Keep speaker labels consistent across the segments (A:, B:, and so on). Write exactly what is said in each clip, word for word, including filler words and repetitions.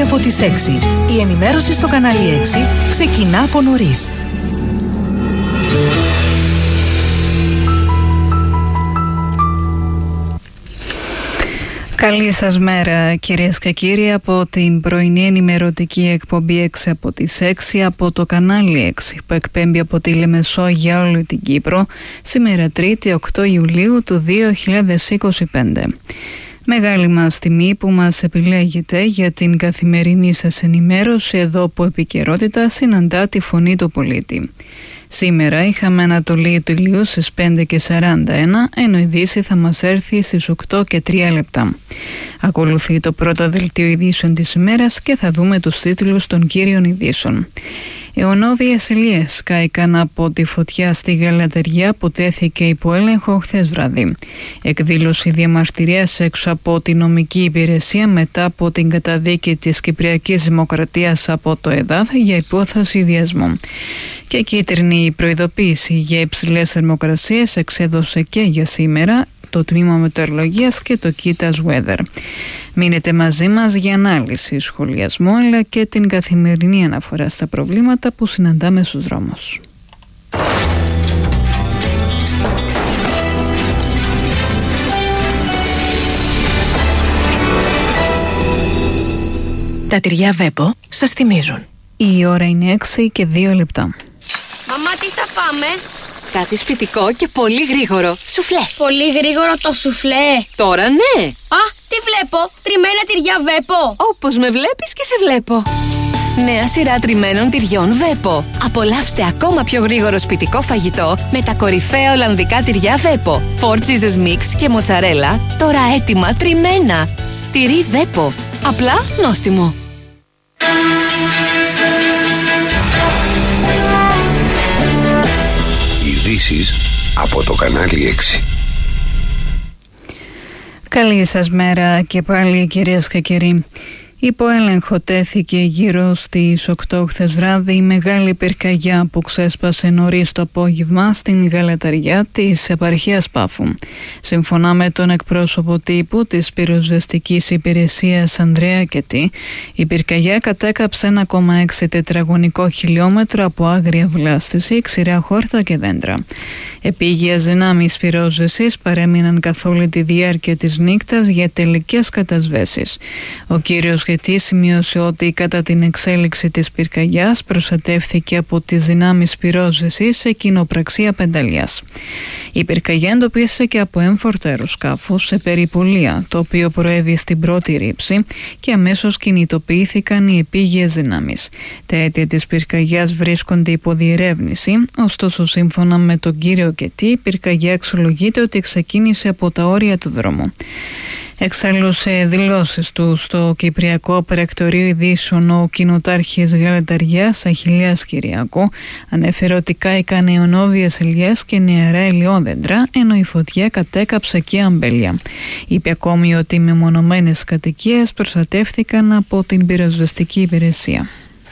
A: από τις έξι. Η ενημέρωση στο κανάλι έξι ξεκινά από νωρίς.
B: Καλή σας μέρα κυρίες και κύριοι από την πρωινή ενημερωτική εκπομπή έξι από τις έξι από το κανάλι έξι που εκπέμπει από τη Λεμεσό για όλη την Κύπρο σήμερα Τρίτη οκτώ Ιουλίου του δύο χιλιάδες είκοσι πέντε. Μεγάλη μας τιμή που μας επιλέγετε για την καθημερινή σας ενημέρωση εδώ που επικαιρότητα συναντά τη φωνή του πολίτη. Σήμερα είχαμε ανατολή του ηλίου στις πέντε και σαράντα ένα, ενώ η Δύση θα μας έρθει στις οκτώ και τρία λεπτά. Ακολουθεί το πρώτο δελτίο ειδήσεων της ημέρας και θα δούμε τους τίτλους των κύριων ειδήσεων. Αιωνόβιες ελιές κάηκαν από τη φωτιά στη Γαλατεριά που τέθηκε υπό έλεγχο χθες βράδυ. Εκδήλωση διαμαρτυρίας έξω από τη νομική υπηρεσία μετά από την καταδίκη της Κυπριακής Δημοκρατίας από το ΕΔΑΘ για υπόθεση βιασμού. Και κίτρινη προειδοποίηση για υψηλές θερμοκρασίες εξέδωσε και για σήμερα το τμήμα μετεωρολογίας και το Kitas Weather. Μείνετε μαζί μας για ανάλυση, σχολιασμό αλλά και την καθημερινή αναφορά στα προβλήματα που συναντάμε στους δρόμους.
A: Τα τυριά Βέπο σας θυμίζουν.
B: Η ώρα είναι έξι και δύο λεπτά.
C: Μαμά, τι θα πάμε?
D: Κάτι σπιτικό και πολύ γρήγορο. Σουφλέ.
C: Πολύ γρήγορο το σουφλέ.
D: Τώρα ναι.
C: Α, τι βλέπω? Τριμμένα τυριά Βέπο.
D: Όπως με βλέπεις και σε βλέπω. Νέα σειρά τριμμένων τυριών Βέπο. Απολαύστε ακόμα πιο γρήγορο σπιτικό φαγητό με τα κορυφαία ολλανδικά τυριά Βέπο. Four cheeses mix και μοτσαρέλα, τώρα έτοιμα τριμμένα. Τυρί Βέπο. Απλά νόστιμο.
E: Ειδήσεις από το κανάλι έξι.
B: Καλή σας μέρα και πάλι κυρίες και κύριοι. Υπό έλεγχο τέθηκε γύρω στις οκτώ χθες βράδυ η μεγάλη πυρκαγιά που ξέσπασε νωρίς το απόγευμα στην Γαλατεριά της επαρχίας Πάφου. Σύμφωνα με τον εκπρόσωπο τύπου της πυροσβεστικής υπηρεσίας Ανδρέα Κετή, η πυρκαγιά κατέκαψε ένα κόμμα έξι τετραγωνικό χιλιόμετρο από άγρια βλάστηση, ξηρά χόρτα και δέντρα. Επίγειες δυνάμεις πυρόσβεσης παρέμειναν καθ' όλη τη διάρκεια της νύχτας για τελικές κατασβέσεις. Ο κύριος Κετή σημείωσε ότι κατά την εξέλιξη της πυρκαγιάς προστατεύθηκε από τις δυνάμεις πυρόσβεσης σε κοινοπραξία Πενταλιάς. Η πυρκαγιά εντοπίστηκε από έμφορτο αεροσκάφος σε περιπολία, το οποίο προέβη στην πρώτη ρήψη και αμέσως κινητοποιήθηκαν οι επίγειες δυνάμεις. Τα αίτια της πυρκαγιάς βρίσκονται υπό διερεύνηση, ωστόσο σύμφωνα με τον κύριο Κετή, η πυρκαγιά αξιολογείται ότι ξεκίνησε από τα όρια του δρόμου. Εξάλλου σε δηλώσεις του στο Κυπριακό Πρακτορείο Ειδήσεων, ο κοινοτάρχης Γαλατεριάς Αχιλλέας Κυριακού ανέφερε ότι κάηκαν αιωνόβιες ελιές και νεαρά ελαιόδεντρα, ενώ η φωτιά κατέκαψε και αμπέλια. Είπε ακόμη ότι οι μεμονωμένες κατοικίες προστατεύθηκαν από την πυροσβεστική υπηρεσία.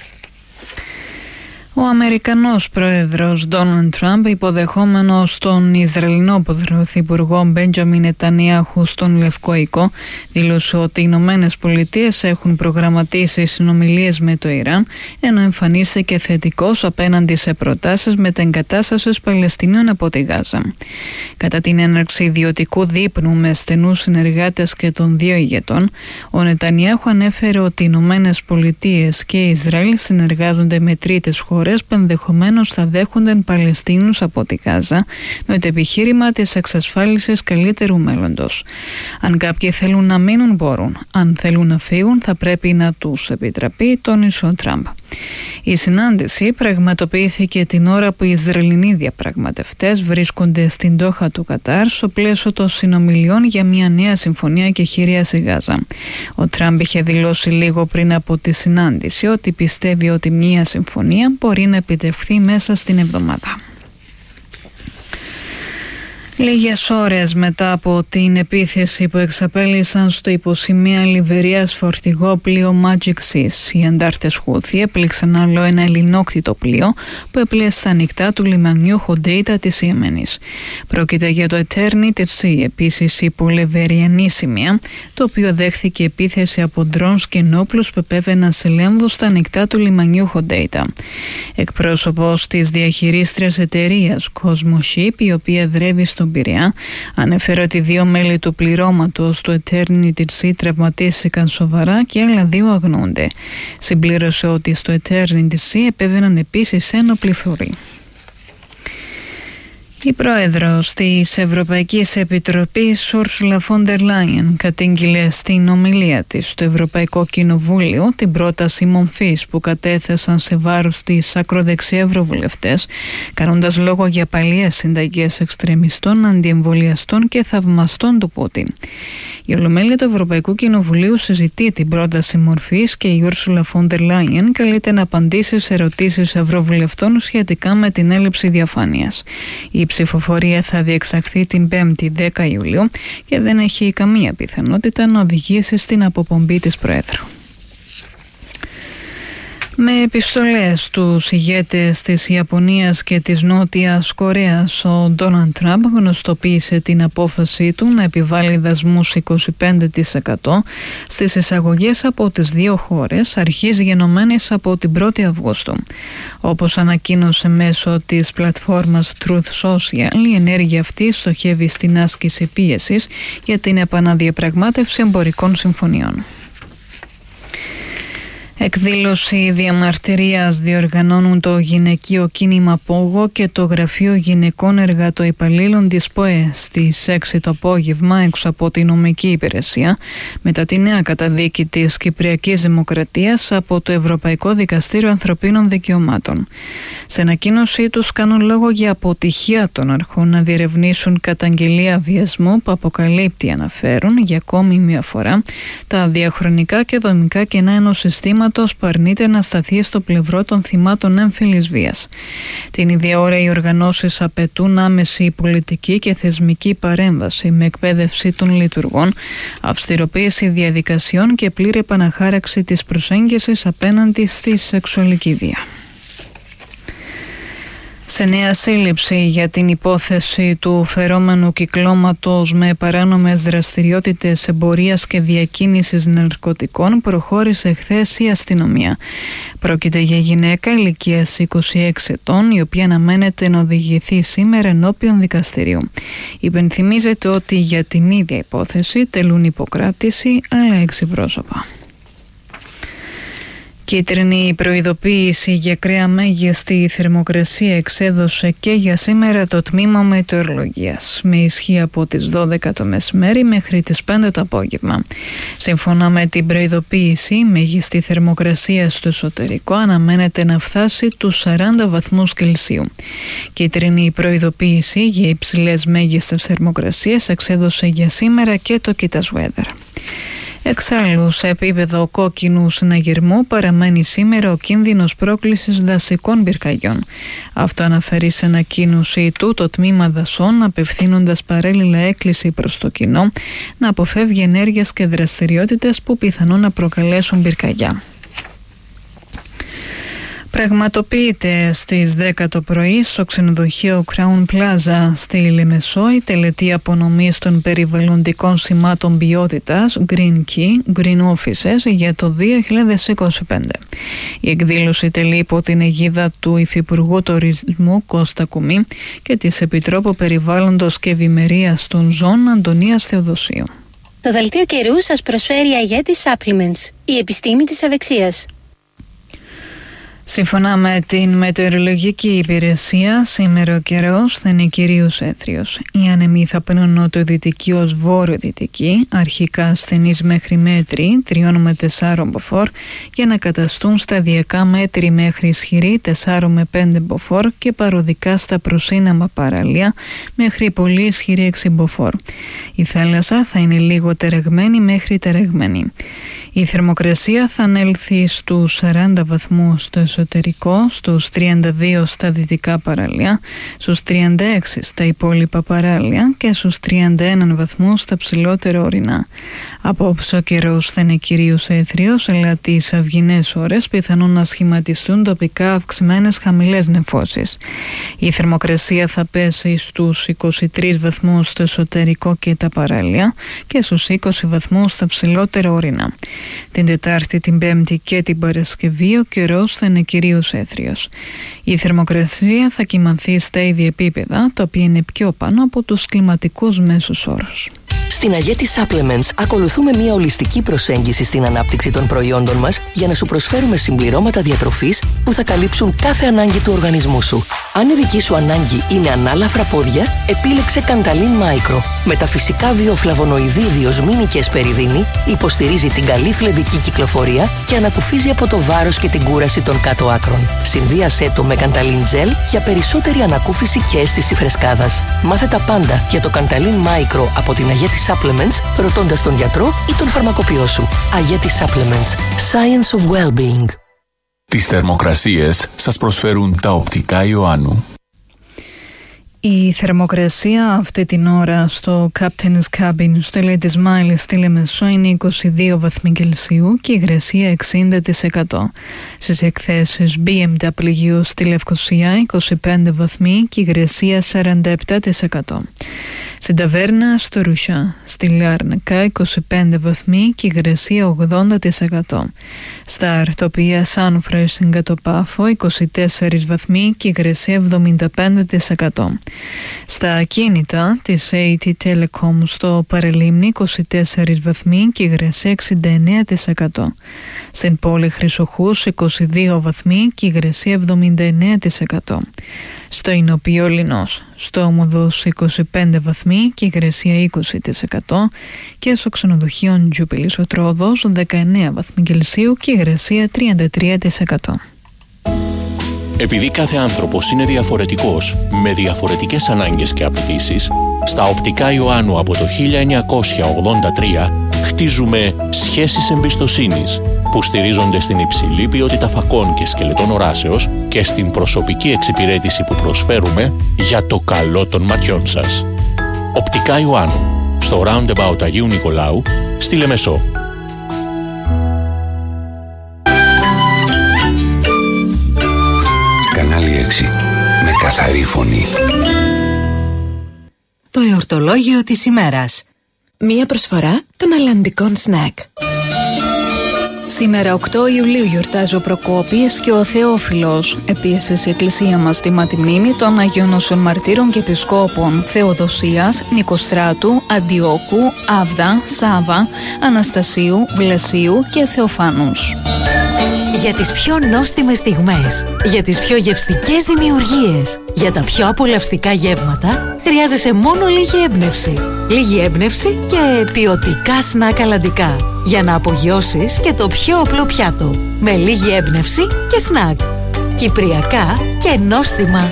B: Ο Αμερικανός πρόεδρος Ντόναλντ Τραμπ, υποδεχόμενος τον Ισραηλινό πρωθυπουργό Μπέντζαμιν Νετανιάχου στον Λευκό Οίκο, δήλωσε ότι οι Ηνωμένες Πολιτείες έχουν προγραμματίσει συνομιλίες με το Ιράν, ενώ εμφανίστηκε θετικός απέναντι σε προτάσεις μετεγκατάστασης Παλαιστινίων από τη Γάζα. Κατά την έναρξη ιδιωτικού δείπνου με στενούς συνεργάτες και των δύο ηγετών, ο Νετανιάχου ανέφερε ότι οι Ηνωμένες Πολιτείες και η Ισραήλ συνεργάζονται με τρίτες χώρες που ενδεχομένως θα δέχονταν Παλαιστίνους από τη Γάζα με το επιχείρημα της εξασφάλισης καλύτερου μέλλοντος. Αν κάποιοι θέλουν να μείνουν μπορούν, αν θέλουν να φύγουν θα πρέπει να τους επιτραπεί, τόνισε ο Τραμπ. Η συνάντηση πραγματοποιήθηκε την ώρα που οι Ισραηλινοί διαπραγματευτές βρίσκονται στην Ντόχα του Κατάρ στο πλαίσιο των συνομιλιών για μια νέα συμφωνία κεχηρίας στη Γάζα. Ο Τραμπ είχε δηλώσει λίγο πριν από τη συνάντηση ότι πιστεύει ότι μια συμφωνία μπορεί να επιτευχθεί μέσα στην εβδομάδα. Λίγες ώρες μετά από την επίθεση που εξαπέλυσαν στο υποσημεία Λιβερίας φορτηγό πλοίο Magic Seas, οι αντάρτες Χούθι έπληξαν άλλο ένα ελληνόκτητο πλοίο που έπλεε στα ανοιχτά του λιμανιού Χοντέιτα της Ιεμένης. Πρόκειται για το Eternity Sea, επίσης υπολεβεριανή σημεία, το οποίο δέχθηκε επίθεση από ντρόνς και ενόπλους που επέβαιναν σε λέμβους στα ανοιχτά του λιμανιού Χοντέιτα. Εκπρόσωπος της διαχειρίστριας εταιρείας Cosmo Ship, η οποία δρεύει στον Πειραιά, ανέφερε ότι δύο μέλη του πληρώματος του Eternity Sea τραυματίστηκαν σοβαρά και άλλα δύο αγνοούνται. Συμπλήρωσε ότι στο Eternity Sea επέβαιναν επίσης ένοπλοι φορεί. Η πρόεδρος της Ευρωπαϊκής Επιτροπής, Ursula von der Leyen, κατήγγειλε στην ομιλία της στο Ευρωπαϊκό Κοινοβούλιο την πρόταση μομφής που κατέθεσαν σε βάρος της ακροδεξιά ευρωβουλευτές, κάνοντας λόγο για παλιές συνταγές εξτρεμιστών, αντιεμβολιαστών και θαυμαστών του Πούτιν. Η Ολομέλεια του Ευρωπαϊκού Κοινοβουλίου συζητεί την πρόταση μορφής και η Ursula von der Leyen καλείται να απαντήσει σε ερωτήσεις ευρωβουλευτών σχετικά με την έλλειψη διαφάνειας. Η ψηφοφορία θα διεξαχθεί την πέμπτη δέκα Ιουλίου και δεν έχει καμία πιθανότητα να οδηγήσει στην αποπομπή της Προέδρου. Με επιστολές τους ηγέτες της Ιαπωνίας και της Νότιας Κορέας, ο Ντόναλντ Τραμπ γνωστοποίησε την απόφασή του να επιβάλλει δασμούς είκοσι πέντε τοις εκατό στις εισαγωγές από τις δύο χώρες, αρχής γενομένης από την πρώτη Αυγούστου. Όπως ανακοίνωσε μέσω της πλατφόρμας Truth Social, η ενέργεια αυτή στοχεύει στην άσκηση πίεσης για την επαναδιαπραγμάτευση εμπορικών συμφωνιών. Εκδήλωση διαμαρτυρίας διοργανώνουν το γυναικείο κίνημα Πόγο και το Γραφείο Γυναικών Εργατοϊπαλλήλων της ΠΟΕ στις έξι το απόγευμα έξω από την νομική υπηρεσία, μετά τη νέα καταδίκη της Κυπριακής Δημοκρατίας από το Ευρωπαϊκό Δικαστήριο Ανθρωπίνων Δικαιωμάτων. Σε ανακοίνωσή τους κάνουν λόγο για αποτυχία των αρχών να διερευνήσουν καταγγελία βιασμού που αποκαλύπτει, αναφέρουν για ακόμη μια φορά, τα διαχρονικά και δομικά κενά ενός συστήματος που αρνείται να σταθεί στο πλευρό των θυμάτων έμφυλης βίας. Την ίδια ώρα οι οργανώσεις απαιτούν άμεση πολιτική και θεσμική παρέμβαση με εκπαίδευση των λειτουργών, αυστηροποίηση διαδικασιών και πλήρη επαναχάραξη της προσέγγισης απέναντι στη σεξουαλική βία. Σε νέα σύλληψη για την υπόθεση του φερόμενου κυκλώματος με παράνομες δραστηριότητες εμπορίας και διακίνησης ναρκωτικών προχώρησε χθες η αστυνομία. Πρόκειται για γυναίκα ηλικίας είκοσι έξι ετών, η οποία αναμένεται να οδηγηθεί σήμερα ενώπιον δικαστηρίου. Υπενθυμίζεται ότι για την ίδια υπόθεση τελούν υποκράτηση άλλα έξι πρόσωπα. Κίτρινη προειδοποίηση για ακραία μέγιστη θερμοκρασία εξέδωσε και για σήμερα το τμήμα μετεωρολογίας, με ισχύ από τις δώδεκα το μεσημέρι μέχρι τις πέντε το απόγευμα. Σύμφωνα με την προειδοποίηση, η μέγιστη θερμοκρασία στο εσωτερικό αναμένεται να φτάσει τους σαράντα βαθμούς Κελσίου. Κίτρινη προειδοποίηση για υψηλές μέγιστες θερμοκρασίες εξέδωσε για σήμερα και το Kitas Weather. Εξάλλου, σε επίπεδο κόκκινου συναγερμού παραμένει σήμερα ο κίνδυνος πρόκλησης δασικών πυρκαγιών. Αυτό αναφέρει σε ανακοίνωσή του το τμήμα δασών, απευθύνοντας παράλληλα έκκληση προς το κοινό να αποφεύγει ενέργειες και δραστηριότητες που πιθανόν να προκαλέσουν πυρκαγιά. Πραγματοποιείται στις δέκα το πρωί στο ξενοδοχείο Crown Plaza στη Λεμεσό η τελετή απονομής των περιβαλλοντικών σημάτων ποιότητας Green Key, Green Offices για το δύο χιλιάδες είκοσι πέντε. Η εκδήλωση τελεί υπό την αιγίδα του Υφυπουργού Τουρισμού Κώστα Κουμή και της Επιτρόπου Περιβάλλοντος και Ευημερίας των Ζώων Αντωνίας Θεοδοσίου.
F: Το δελτίο καιρού σας προσφέρει η Αγέτης Supplements, η επιστήμη της ευεξίας.
B: Σύμφωνα με την μετεωρολογική υπηρεσία, σήμερα ο καιρός θα είναι κυρίως έθριος. Οι άνεμοι θα παίρνουν νοτιοδυτική ως βόρειο-δυτική, αρχικά ασθενείς μέχρι μέτρη, τριών με τεσσάρων μποφόρ, για να καταστούν σταδιακά μέτρη μέχρι ισχυρή, τεσσάρων με πέντε μποφόρ και παροδικά στα προσύναμα παραλία μέχρι πολύ ισχυρή έξι μποφόρ. Η θάλασσα θα είναι λίγο τερεγμένη μέχρι τερεγμένη. Η θερμοκρασία θα ανέλθει στους σαράντα βαθμούς στο εσωτερικό, στους τριάντα δύο στα δυτικά παράλια, στους τριάντα έξι στα υπόλοιπα παράλια και στους τριάντα ένα βαθμούς στα ψηλότερα ορεινά. Απόψε ο καιρός θα είναι κυρίως έθριος, αλλά τις αυγινές ώρες πιθανόν να σχηματιστούν τοπικά αυξημένες χαμηλές νεφώσεις. Η θερμοκρασία θα πέσει στους είκοσι τρεις βαθμούς στο εσωτερικό και τα παράλια και στους είκοσι βαθμούς στα ψηλότερα ορεινά. Την Τετάρτη, την Πέμπτη και την Παρασκευή ο καιρός θα είναι κυρίως έθριος. Η θερμοκρασία θα κυμανθεί στα ίδια επίπεδα, τα οποία είναι πιο πάνω από τους κλιματικούς μέσους όρους.
G: Στην Αγέτη Supplements ακολουθούμε μια ολιστική προσέγγιση στην ανάπτυξη των προϊόντων μας για να σου προσφέρουμε συμπληρώματα διατροφής που θα καλύψουν κάθε ανάγκη του οργανισμού σου. Αν η δική σου ανάγκη είναι ανάλαφρα πόδια, επίλεξε Cantalin Micro. Με τα φυσικά βιοφλαβονοειδή διοσμίνη και εσπεριδίνη υποστηρίζει την καλή φλεβική κυκλοφορία και ανακουφίζει από το βάρος και την κούραση των κάτω άκρων. Συνδύασέ το με Cantalin Gel για περισσότερη ανακούφιση και αίσθηση φρεσκάδας. Μάθε τα πάντα για το Cantalin Micro από την Αγέτη Supplements, ρωτώντας τον γιατρό ή τον φαρμακοποιό σου. Αγέτη Supplements. Science of Well-being.
H: Τις θερμοκρασίες σας προσφέρουν τα οπτικά Ιωάννου.
B: Η θερμοκρασία αυτή την ώρα στο Captain's Cabin στο Ladies Mile στη Λεμεσό είναι είκοσι δύο βαθμοί Κελσίου και η υγρασία εξήντα τοις εκατό. Στις εκθέσεις μπι εμ ντάμπλιου στη Λευκοσία είκοσι πέντε βαθμοί και η υγρασία σαράντα επτά τοις εκατό. Στην Ταβέρνα στο Ρουσιά στη Λάρνακα είκοσι πέντε βαθμοί και η υγρασία ογδόντα τοις εκατό. Στα Αρτοπία Σάνφρα στην Κατοπάφο είκοσι τέσσερα βαθμοί και η υγρασία εβδομήντα πέντε τοις εκατό. Στα ακίνητα της έι τι Telecom στο Παραλίμνη είκοσι τέσσερα βαθμοί και η υγρασία εξήντα εννέα τοις εκατό. Στην πόλη Χρυσοχούς είκοσι δύο βαθμοί και η υγρασία εβδομήντα εννέα τοις εκατό. Στο Ηνωπείο Λινός στο Όμοδος είκοσι πέντε βαθμοί και η υγρασία είκοσι τοις εκατό και στο ξενοδοχείο Τζούπιλης ο Τρόδος δεκαεννέα βαθμοί Κελσίου και η υγρασία τριάντα τρία τοις εκατό.
I: Επειδή κάθε άνθρωπος είναι διαφορετικός, με διαφορετικές ανάγκες και απαιτήσεις, στα οπτικά Ιωάννου από το χίλια εννιακόσια ογδόντα τρία χτίζουμε σχέσεις εμπιστοσύνης που στηρίζονται στην υψηλή ποιότητα φακών και σκελετών οράσεως και στην προσωπική εξυπηρέτηση που προσφέρουμε για το καλό των ματιών σας. Οπτικά Ιωάννου, στο Roundabout Αγίου Νικολάου, στη Λεμεσό.
E: Κανάλι έξι, με καθαρή φωνή.
A: Το εορτολόγιο της ημέρας.
J: Μία προσφορά των αλλαντικών σνακ.
B: Σήμερα οκτώ Ιουλίου γιορτάζει ο Προκόπης και ο Θεόφιλος. Επίσης η εκκλησία μας τιμά τη μνήμη των Αγίων Οσίων Μαρτύρων και Επισκόπων Θεοδοσίας, Νικοστράτου, Αντιόκου, Άβδα, Σάβα, Αναστασίου, Βλασίου και Θεοφάνους.
J: Για τις πιο νόστιμες στιγμές, για τις πιο γευστικές δημιουργίες, για τα πιο απολαυστικά γεύματα, χρειάζεσαι μόνο λίγη έμπνευση. Λίγη έμπνευση και ποιοτικά σνακ αλλαντικά, για να απογειώσεις και το πιο απλό πιάτο. Με λίγη έμπνευση και σνακ. Κυπριακά και νόστιμα.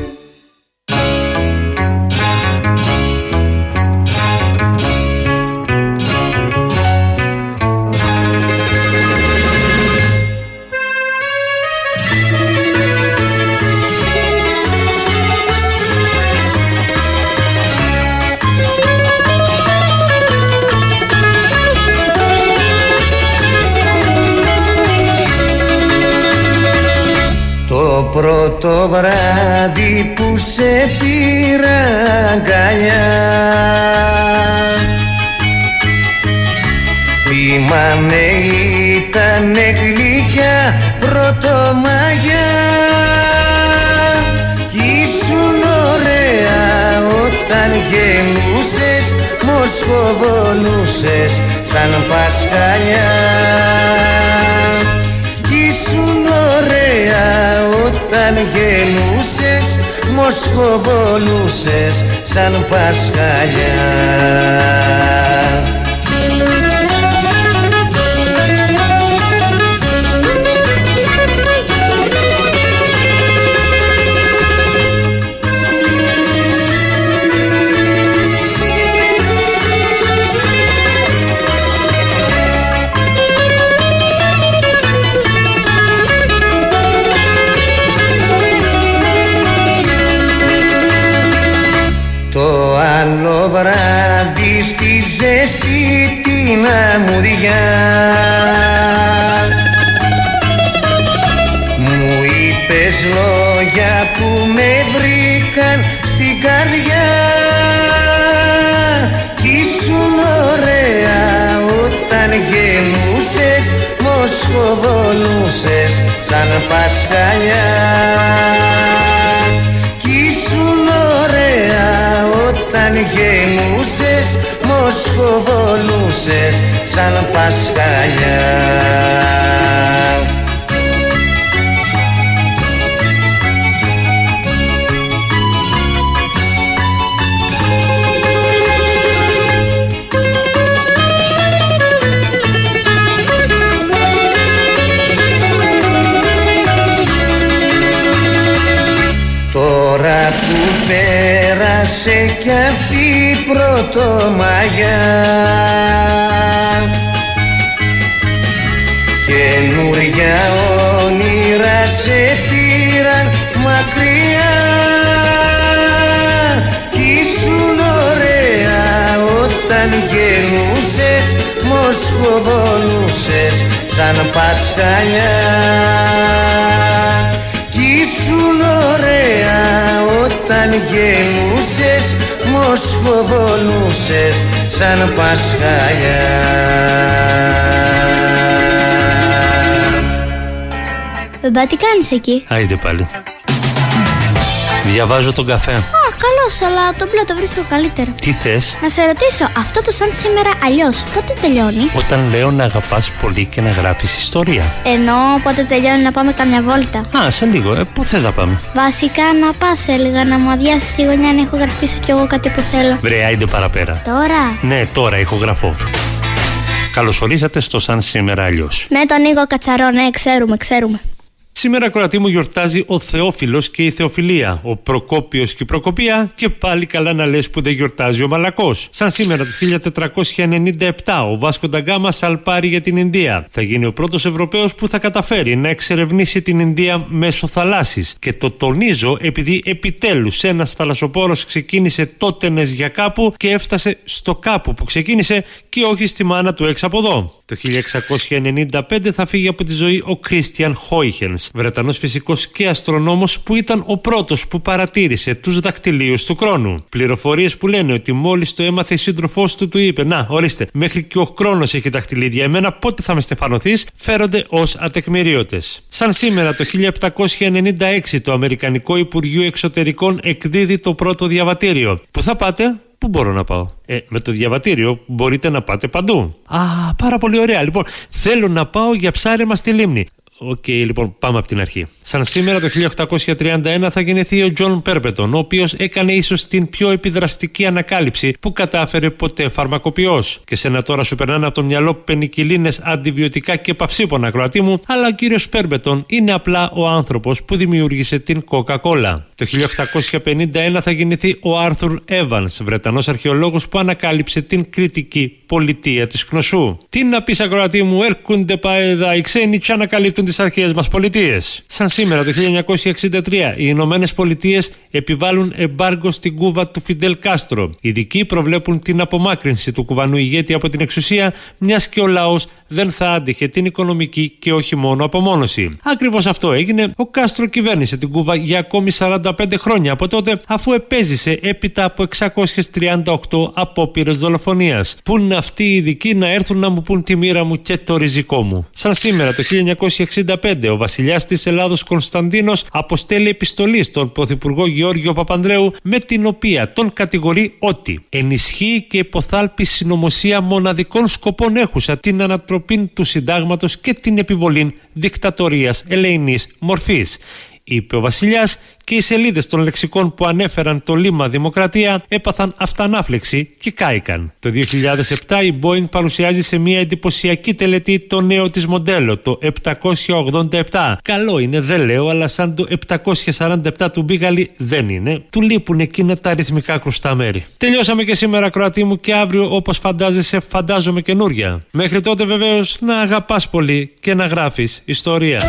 K: Το πρώτο βράδυ που σε πήρα αγκαλιά, θυμάμαι ήτανε γλυκιά πρωτομαγιά κι ήσουν ωραία όταν γεννούσες, μοσχοβολούσες σαν πασκαλιά. Κι ήσουν ωραία όταν γεννούσες, μοσχοβολούσες σαν πασχαλιά. την αμμουδιά. Μου είπες λόγια που με βρήκαν στην καρδιά κι ήσουν ωραία όταν γεννούσες, μοσχοβολούσες σαν πασχαλιά. Κι ήσουν ωραία όταν γεννούσες, μοσχοβολούσες σαν πασχαλιά. Τώρα που πέρασε κι αυτή η πρωτομαγιά, καινούρια όνειρα σε πήραν μακριά. Κι ήσουν ωραία όταν γεννούσες, μοσχοβολούσες σαν πασχαλιά. Κι ήσουν ωραία όταν γεννούσες, μοσχοβολούσες σαν πασχαλιά.
L: Μπαμπά, τι κάνεις εκεί?
M: Άιντε πάλι. Διαβάζω τον καφέ.
L: Α, καλώς, αλλά το μπλε το βρίσκω καλύτερο.
M: Τι θες?
L: Να σε ρωτήσω, αυτό το σαν σήμερα αλλιώς, πότε τελειώνει?
M: Όταν λέω να αγαπάς πολύ και να γράφεις ιστορία.
L: Ενώ πότε τελειώνει να πάμε καμιά βόλτα?
M: Α, σε λίγο, ε, πού θες να πάμε?
L: Βασικά να πας, έλεγα, να μου αδειάσεις τη γωνιά να ηχογραφήσω κι εγώ κάτι που θέλω.
M: Βρε, άιντε παραπέρα.
L: Τώρα?
M: Ναι, τώρα ηχογραφώ. Καλωσορίσατε στο Σαν Σήμερα Αλλιώς.
L: Με τον Νίκο Κατσαρό, ναι, ξέρουμε, ξέρουμε.
M: Σήμερα, ακροατή μου, γιορτάζει ο Θεόφιλος και η Θεοφιλία, ο Προκόπιος και η Προκοπία, και πάλι καλά να λες που δεν γιορτάζει ο Μαλακός. Σαν σήμερα το χίλια τετρακόσια ενενήντα επτά, ο Βάσκο ντα Γκάμα σαλπάρει για την Ινδία. Θα γίνει ο πρώτος Ευρωπαίος που θα καταφέρει να εξερευνήσει την Ινδία μέσω θαλάσσης. Και το τονίζω επειδή επιτέλους ένας θαλασσοπόρος ξεκίνησε τότενες για κάπου και έφτασε στο κάπου που ξεκίνησε και όχι στη μάνα του έξω από εδώ. Το χίλια εξακόσια ενενήντα πέντε θα φύγει από τη ζωή ο Κρίστιαν Χόιχενς, Βρετανός φυσικός και αστρονόμος που ήταν ο πρώτος που παρατήρησε τους δακτυλίους του χρόνου. Πληροφορίες που λένε ότι μόλις το έμαθε η σύντροφός του, του είπε: «Να, ορίστε, μέχρι και ο χρόνος έχει δακτυλίδια. Εμένα πότε θα με στεφανωθείς?» Φέρονται ως ατεκμηρίωτες. Σαν σήμερα το χίλια επτακόσια ενενήντα έξι, το Αμερικανικό Υπουργείο Εξωτερικών εκδίδει το πρώτο διαβατήριο. Πού θα πάτε? Πού μπορώ να πάω? Ε, με το διαβατήριο μπορείτε να πάτε παντού. Α, πάρα πολύ ωραία. Λοιπόν, θέλω να πάω για ψάρεμα στη λίμνη. Οκ, okay, λοιπόν, πάμε από την αρχή. Σαν σήμερα το χίλια οκτακόσια τριάντα ένα θα γεννηθεί ο Τζον Πέρπετον, ο οποίος έκανε ίσως την πιο επιδραστική ανακάλυψη που κατάφερε ποτέ φαρμακοποιός. Και σε ένα τώρα σου περνάνε από το μυαλό πενικυλίνες, αντιβιωτικά και παυσίπονα, ακροατή μου, αλλά ο κύριος Πέρπετον είναι απλά ο άνθρωπος που δημιούργησε την Coca-Cola. Το χίλια οκτακόσια πενήντα ένα θα γεννηθεί ο Άρθουρ Έβανς, Βρετανός αρχαιολόγος που ανακάλυψε την κριτική πολιτεία της Κνωσού. Τι να πεις, ακροατή μου, έρχονται παεδά οι ξένοι και ανακαλύπτουν τις αρχαίες μας πολιτείες. Σαν σήμερα το χίλια εννιακόσια εξήντα τρία, οι Ηνωμένες Πολιτείες επιβάλλουν εμπάργκο στην Κούβα του Φιντέλ Κάστρο. Οι ειδικοί προβλέπουν την απομάκρυνση του κουβανού ηγέτη από την εξουσία, μιας και ο λαός δεν θα άντυχε την οικονομική και όχι μόνο απομόνωση. Ακριβώς αυτό έγινε. Ο Κάστρο κυβέρνησε την Κούβα για ακόμη σαράντα πέντε χρόνια από τότε, αφού επέζησε έπειτα από εξακόσιες τριάντα οκτώ απόπειρες δολοφονίας. Πού είναι αυτοί οι ειδικοί να έρθουν να μου πούν τη μοίρα μου και το ριζικό μου. Σαν σήμερα το χίλια εννιακόσια εξήντα πέντε, ο βασιλιάς της Ελλάδος Κωνσταντίνος αποστέλει επιστολή στον πρωθυπουργό Γεώργιο Παπανδρέου, με την οποία τον κατηγορεί ότι ενισχύει και υποθάλπει συνωμοσία μοναδικών σκοπών έχουσα την ανατροπή του συντάγματος και την επιβολή δικτατορίας ελεηνής μορφής. Είπε ο βασιλιάς, και οι σελίδες των λεξικών που ανέφεραν το λίμμα Δημοκρατία έπαθαν αυτανάφλεξη και κάηκαν. Το δύο χιλιάδες επτά η Boeing παρουσιάζει σε μια εντυπωσιακή τελετή το νέο της μοντέλο, το επτακόσια ογδόντα επτά. Καλό είναι, δεν λέω, αλλά σαν το επτακόσια σαράντα επτά του Μπίγαλη δεν είναι. Του λείπουν εκείνα τα αριθμικά κρουστά μέρη. Τελειώσαμε και σήμερα, ακροατή μου, και αύριο, όπως φαντάζεσαι, φαντάζομαι καινούρια. Μέχρι τότε βεβαίως να αγαπάς πολύ και να γράφεις ιστορία.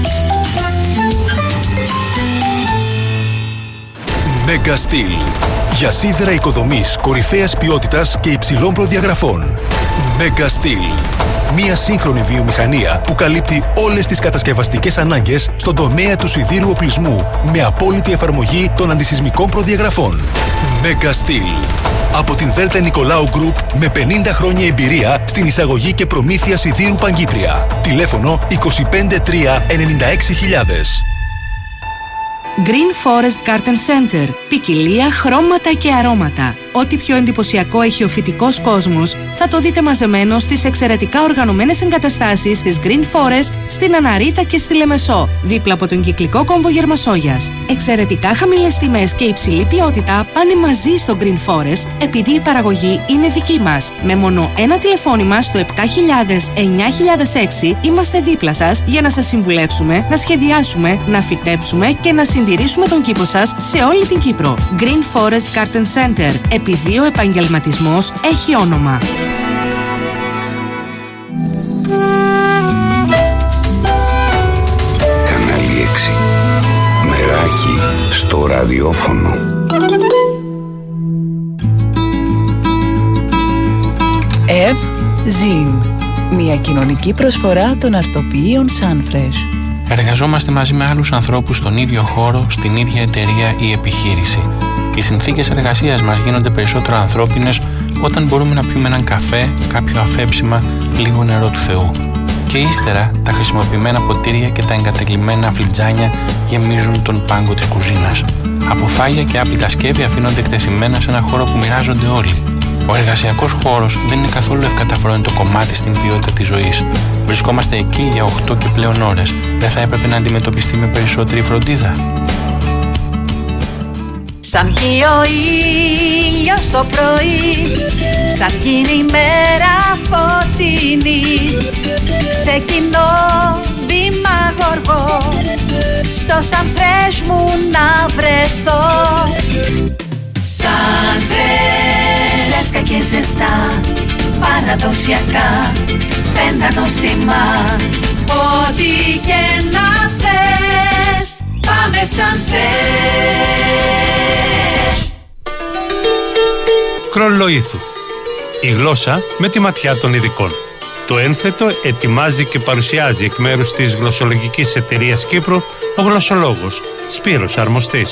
H: Μεγαστήλ
N: Για σίδερα οικοδομής κορυφαίας ποιότητας και υψηλών προδιαγραφών. Mega Steel. Μία σύγχρονη βιομηχανία που καλύπτει όλες τις κατασκευαστικές ανάγκες στον τομέα του σιδήρου οπλισμού με απόλυτη εφαρμογή των αντισυσμικών προδιαγραφών. Mega Steel. Από την Δέλτα Νικολάου Group με πενήντα χρόνια εμπειρία στην εισαγωγή και προμήθεια σιδήρου Παγκύπρια. Τηλέφωνο είκοσι πέντε τρία ενενήντα έξι χιλιάδες.
O: Green Forest Garden Center. Ποικιλία, χρώματα και αρώματα. Ό,τι πιο εντυπωσιακό έχει ο φυτικός κόσμος θα το δείτε μαζεμένο στις εξαιρετικά οργανωμένες εγκαταστάσεις της Green Forest στην Αναρίτα και στη Λεμεσό, δίπλα από τον κυκλικό κόμβο Γερμασόγιας. Εξαιρετικά χαμηλές τιμές και υψηλή ποιότητα πάνε μαζί στο Green Forest επειδή η παραγωγή είναι δική μας. Με μόνο ένα τηλεφώνημα στο επτά χιλιάδες εννιά χιλιάδες έξι είμαστε δίπλα σας για να σας συμβουλεύσουμε, να σχεδιάσουμε, να φυτέψουμε και να συντηρήσουμε τον κήπο σας σε όλη την Κύπρο. Green Forest Garden Center. Επειδή ο επαγγελματισμός έχει όνομα.
E: Κανάλι έξι. Μεράκι στο ραδιόφωνο.
A: Ευ Ζιν. Μια κοινωνική προσφορά των αρτοποιείων Sunfresh.
P: Εργαζόμαστε μαζί με άλλους ανθρώπους στον ίδιο χώρο, στην ίδια εταιρεία ή επιχείρηση. Οι συνθήκες εργασίας μας γίνονται περισσότερο ανθρώπινες όταν μπορούμε να πιούμε έναν καφέ, κάποιο αφέψιμα, λίγο νερό του Θεού. Και ύστερα τα χρησιμοποιημένα ποτήρια και τα εγκατεκλειμμένα φλιτζάνια γεμίζουν τον πάγκο της κουζίνας. Από φάγια και άπλυτα σκεύη αφήνονται εκτεθειμένα σε ένα χώρο που μοιράζονται όλοι. Ο εργασιακός χώρος δεν είναι καθόλου ευκαταφρόνητο κομμάτι στην ποιότητα της ζωής. Βρισκόμαστε εκεί για οκτώ και πλέον ώρες. Δεν θα έπρεπε να αντιμετωπιστεί με περισσότερη φροντίδα?
Q: Σαν βγει ο ήλιος το πρωί, σαν γίνει η μέρα φωτεινή, ξεκινώ βήμα γοργό, στο Sunfresh μου να βρεθώ. Sunfresh, φρέσκα και ζεστά, παραδοσιακά, πέντα νοστιμά, ό,τι και να θες, πάμε Sunfresh.
M: Κρολοήθου. Η γλώσσα με τη ματιά των ειδικών. Το ένθετο ετοιμάζει και παρουσιάζει εκ μέρους της γλωσσολογικής εταιρείας Κύπρου ο γλωσσολόγος Σπύρος Αρμοστής.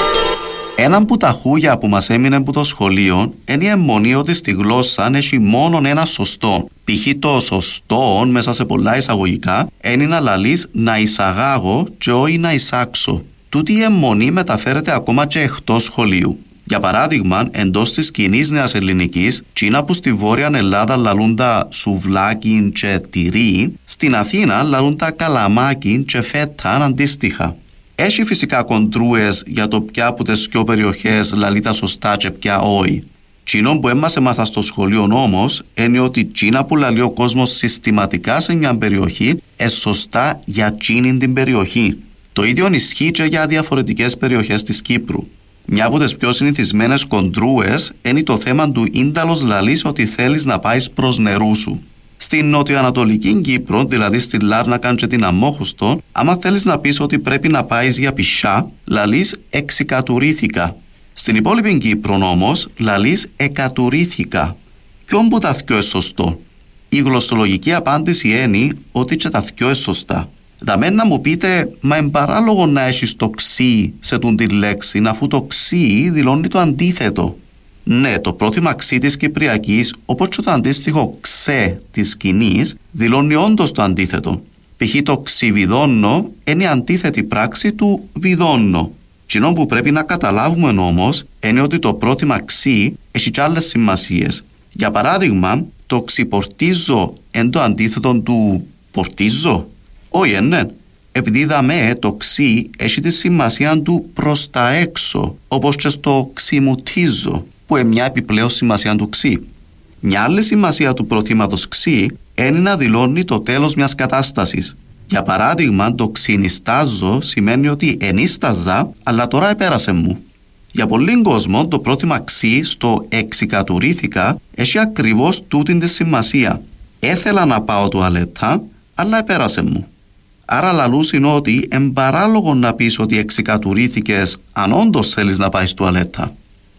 R: Έναν που τα χούγια που μας έμεινε από το σχολείο είναι η αιμονή ότι στη γλώσσα έχει μόνο ένα σωστό. Π.χ. το σωστό, μέσα σε πολλά εισαγωγικά, είναι να λαλείς να εισαγάγω και όχι να εισάξω. Τούτη η αιμονή μεταφέρεται ακόμα και εκτός σχολείου. Για παράδειγμα, εντός της κοινής νέας ελληνικής, τσίνα που στη Βόρεια Ελλάδα λαλούν τα σουβλάκι και τυρί, στην Αθήνα λαλούν τα καλαμάκι και φέτα αντίστοιχα. Έχει φυσικά κοντρούες για το ποια από τις δυο περιοχές λαλεί τα σωστά και ποια όχι. Τσίνο που έμας έμαθα στο σχολείο όμως είναι ότι τσίνα που λαλεί ο κόσμος συστηματικά σε μια περιοχή είναι σωστά για τσίνην την περιοχή. Το ίδιο ισχύει και για διαφορετικές περιοχές της Κύπρου. Μια από τις πιο συνηθισμένες κοντρούες είναι το θέμα του ίνταλος λαλείς ότι θέλεις να πάεις προς νερού σου. Στην νοτιοανατολική Κύπρο, δηλαδή στη Λάρνακα και την Αμμόχωστο, άμα θέλεις να πεις ότι πρέπει να πάεις για πισιά, λαλείς εξικατουρήθηκα. Στην υπόλοιπη Κύπρο όμως, λαλείς εκατουρήθηκα. Ποιον που τα θκιο είναι σωστό? Η γλωσσολογική απάντηση είναι ότι και τα θκιο είναι σωστά. Δαμέν να μου πείτε, μα είναι παράλογο να έχεις το ξύ σε τούν τη λέξη, αφού το ξύ δηλώνει το αντίθετο. Ναι, το πρόθυμα ξύ της Κυπριακής, όπως και το αντίστοιχο ξέ της κοινής, δηλώνει όντως το αντίθετο. Π.χ. το ξυβιδώνω είναι η αντίθετη πράξη του βιδώνω. Κοινό που πρέπει να καταλάβουμε όμως είναι ότι το πρόθυμα ξύ έχει και άλλες σημασίες. Για παράδειγμα, το ξυπορτίζω είναι το αντίθετο του πορτίζω. Όχι, ναι. Επειδή δαμέ το ξύ έχει τη σημασία του προς τα έξω, όπως και στο ξυμουτίζω, που είναι μια επιπλέον σημασία του ξύ. Μια άλλη σημασία του προθήματος ξύ είναι να δηλώνει το τέλος μιας κατάστασης. Για παράδειγμα, το ξυνιστάζω σημαίνει ότι ενίσταζα, αλλά τώρα επέρασε μου. Για πολλοί κόσμο, το πρόθυμα ξύ στο εξικατουρήθηκα έχει ακριβώς τούτην τη σημασία. Έθελα να πάω τουαλέτα, αλλά επέρασε μου. Άρα λαλούς είναι ότι εμπαράλογο να πεις ότι εξικατουρήθηκες αν όντως θέλεις να πάεις τουαλέτα.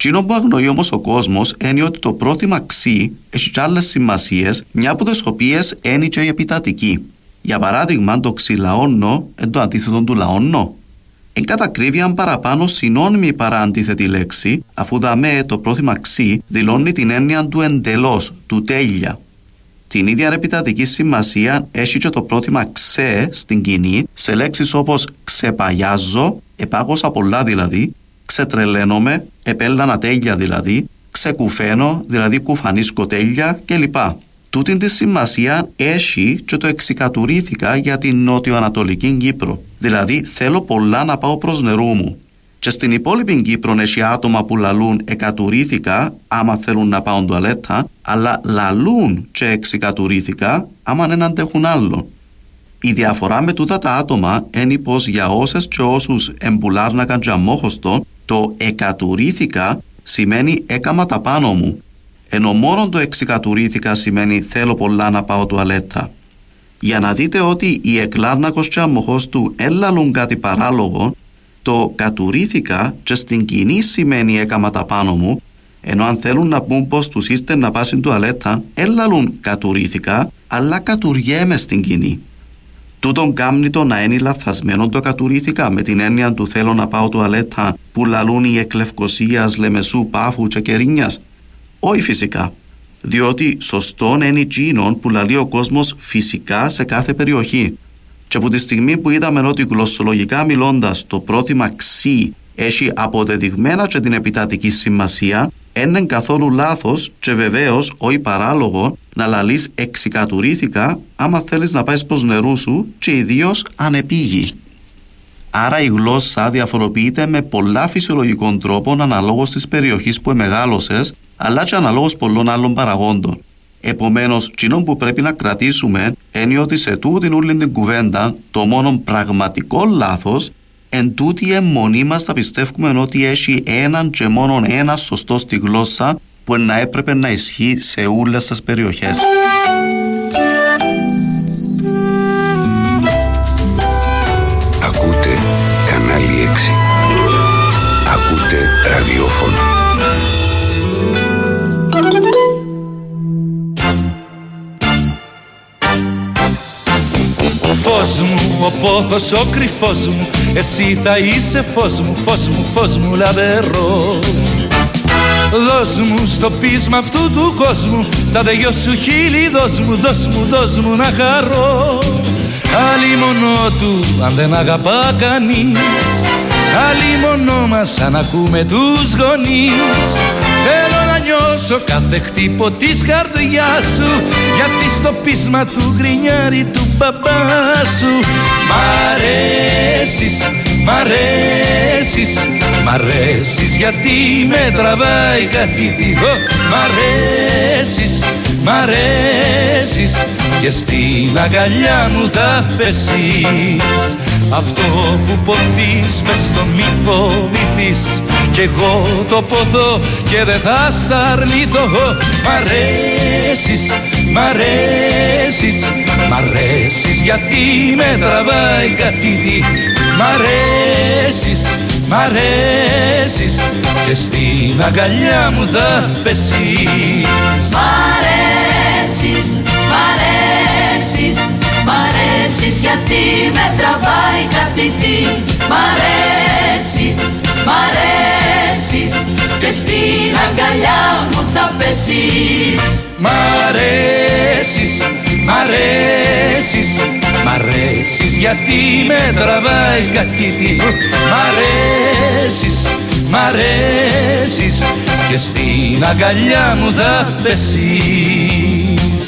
R: Τσίνο που αγνοεί όμως ο κόσμος είναι ότι το πρόθυμα ξύ έχει και άλλες σημασίες, μια από τις οποίες είναι και η επιτατική. Για παράδειγμα, το ξυλαώνω είναι το αντίθετο του λαώνω. Εν κατά ακρίβεια παραπάνω συνώνυμη παρά αντίθετη λέξη, αφού δαμέ το πρόθυμα ξύ δηλώνει την έννοια του εντελώς, του τέλεια. Την ίδια επιτατική σημασία έχει και το πρόθυμα ξέ στην κοινή σε λέξεις όπως ξεπαγιάζω, επάγωσα πολλά δηλαδή, ξετρελαίνομαι, επέλανα τέλεια δηλαδή, ξεκουφαίνω, δηλαδή κουφανίσκω τέλεια κλπ. Τούτην τη σημασία έχει και το εξικατουρήθηκα για την νότιο-ανατολική Κύπρο, δηλαδή θέλω πολλά να πάω προς νερού μου. Και στην υπόλοιπη Κύπρο έχει άτομα που λαλούν εκατουρήθηκα άμα θέλουν να πάουν τουαλέτα, αλλά λαλούν και εξικατουρήθηκα άμα δεν αντέχουν άλλο. Η διαφορά με τούτα τα άτομα είναι πως για όσες και όσους εμπουλάρνακαν τζαμόχωστο, το εκατουρήθηκα σημαίνει έκαμα τα πάνω μου, ενώ μόνο το εξικατουρήθηκα σημαίνει θέλω πολλά να πάω τουαλέτα. Για να δείτε ότι οι εκλάρνακος τζαμόχος του έλαλουν κάτι παράλογο, το κατουρήθηκα και στην κοινή σημαίνει έκαμα τα πάνω μου, ενώ αν θέλουν να πούν πως τους ήρθε να πάσουν τουαλέτα, έλαλουν κατουρήθηκα, αλλά κατουριέμαι στην κοινή. Τούτον κάμνει το να είναι λαθασμένο το κατουρήθηκα με την έννοια του θέλω να πάω τουαλέτα που λαλούν οι εκλευκοσίας, Λεμεσού, Πάφου και Κερίνιας. Όχι φυσικά, διότι σωστόν είναι εκείνον που λαλεί ο κόσμος φυσικά σε κάθε περιοχή. Και από τη στιγμή που είδαμε ότι γλωσσολογικά μιλώντας το πρόθυμα ξύ έχει αποδεδειγμένα και την επιτατική σημασία, είναι καθόλου λάθος και βεβαίως όχι παράλογο να λαλείς εξικατουρήθηκα άμα θέλεις να πάεις προς νερού σου και ιδίως αν επήγει. Άρα η γλώσσα διαφοροποιείται με πολλά φυσιολογικών τρόπων αναλόγως της περιοχής που εμεγάλωσες, αλλά και αναλόγως πολλών άλλων παραγόντων. Επομένως, κοινό που πρέπει να κρατήσουμε είναι ότι σε τούτην όλη την κουβέντα το μόνο πραγματικό λάθος εν τούτη αιμονή μας θα πιστεύουμε ότι έχει έναν και μόνο ένα σωστό στη γλώσσα που να έπρεπε να ισχύει σε όλες τις περιοχές.
E: Ακούτε κανάλι έξι. Ακούτε ραδιόφωνο.
S: Φως μου, ο πόθος ο κρυφός μου, εσύ θα είσαι φως μου, φως μου, φως μου λαμπερό. Δώσ' μου στο πείσμα αυτού του κόσμου τα δυο σου χείλη, δώσ' μου, δώσ' μου, δώσ' μου να χαρώ. Άλλη μονό του αν δεν αγαπά κανείς, άλλη μονό μας αν ακούμε τους γονείς. Θέλω να νιώσω κάθε χτύπο της καρδιάς σου, γιατί στο πείσμα του γκρινιάρι του μπαμπά σου. Μ' αρέσεις, μ' αρέσεις, μ' αρέσεις, γιατί με τραβάει κάτι τυχό. Μ' αρέσεις, μ' αρέσεις, και στην αγκαλιά μου θα πέσεις. Αυτό που ποθείς μες στο μη φοβηθείς, κι εγώ το ποθώ και δεν θα στα αρνηθώ. Μ' αρέσεις, μ' αρέσεις, μ' αρέσεις, γιατί με τραβάει κάτι τι. Μ' αρέσεις, μ' αρέσεις, και στην αγκαλιά μου θα πέσεις.
Q: Μ' αρέσεις, μ' αρέσεις, μ' αρέσεις, γιατί με τραβάει κάτι τι. Μ' αρέσεις, μ' αρέσεις, και στην αγκαλιά μου θα πέσεις.
S: Μ' αρέσεις, μ' αρέσεις, μ' αρέσεις, γιατί με τραβάει κάτι τι. Μ' αρέσεις, μ' αρέσεις, και στην αγκαλιά μου θα πέσεις.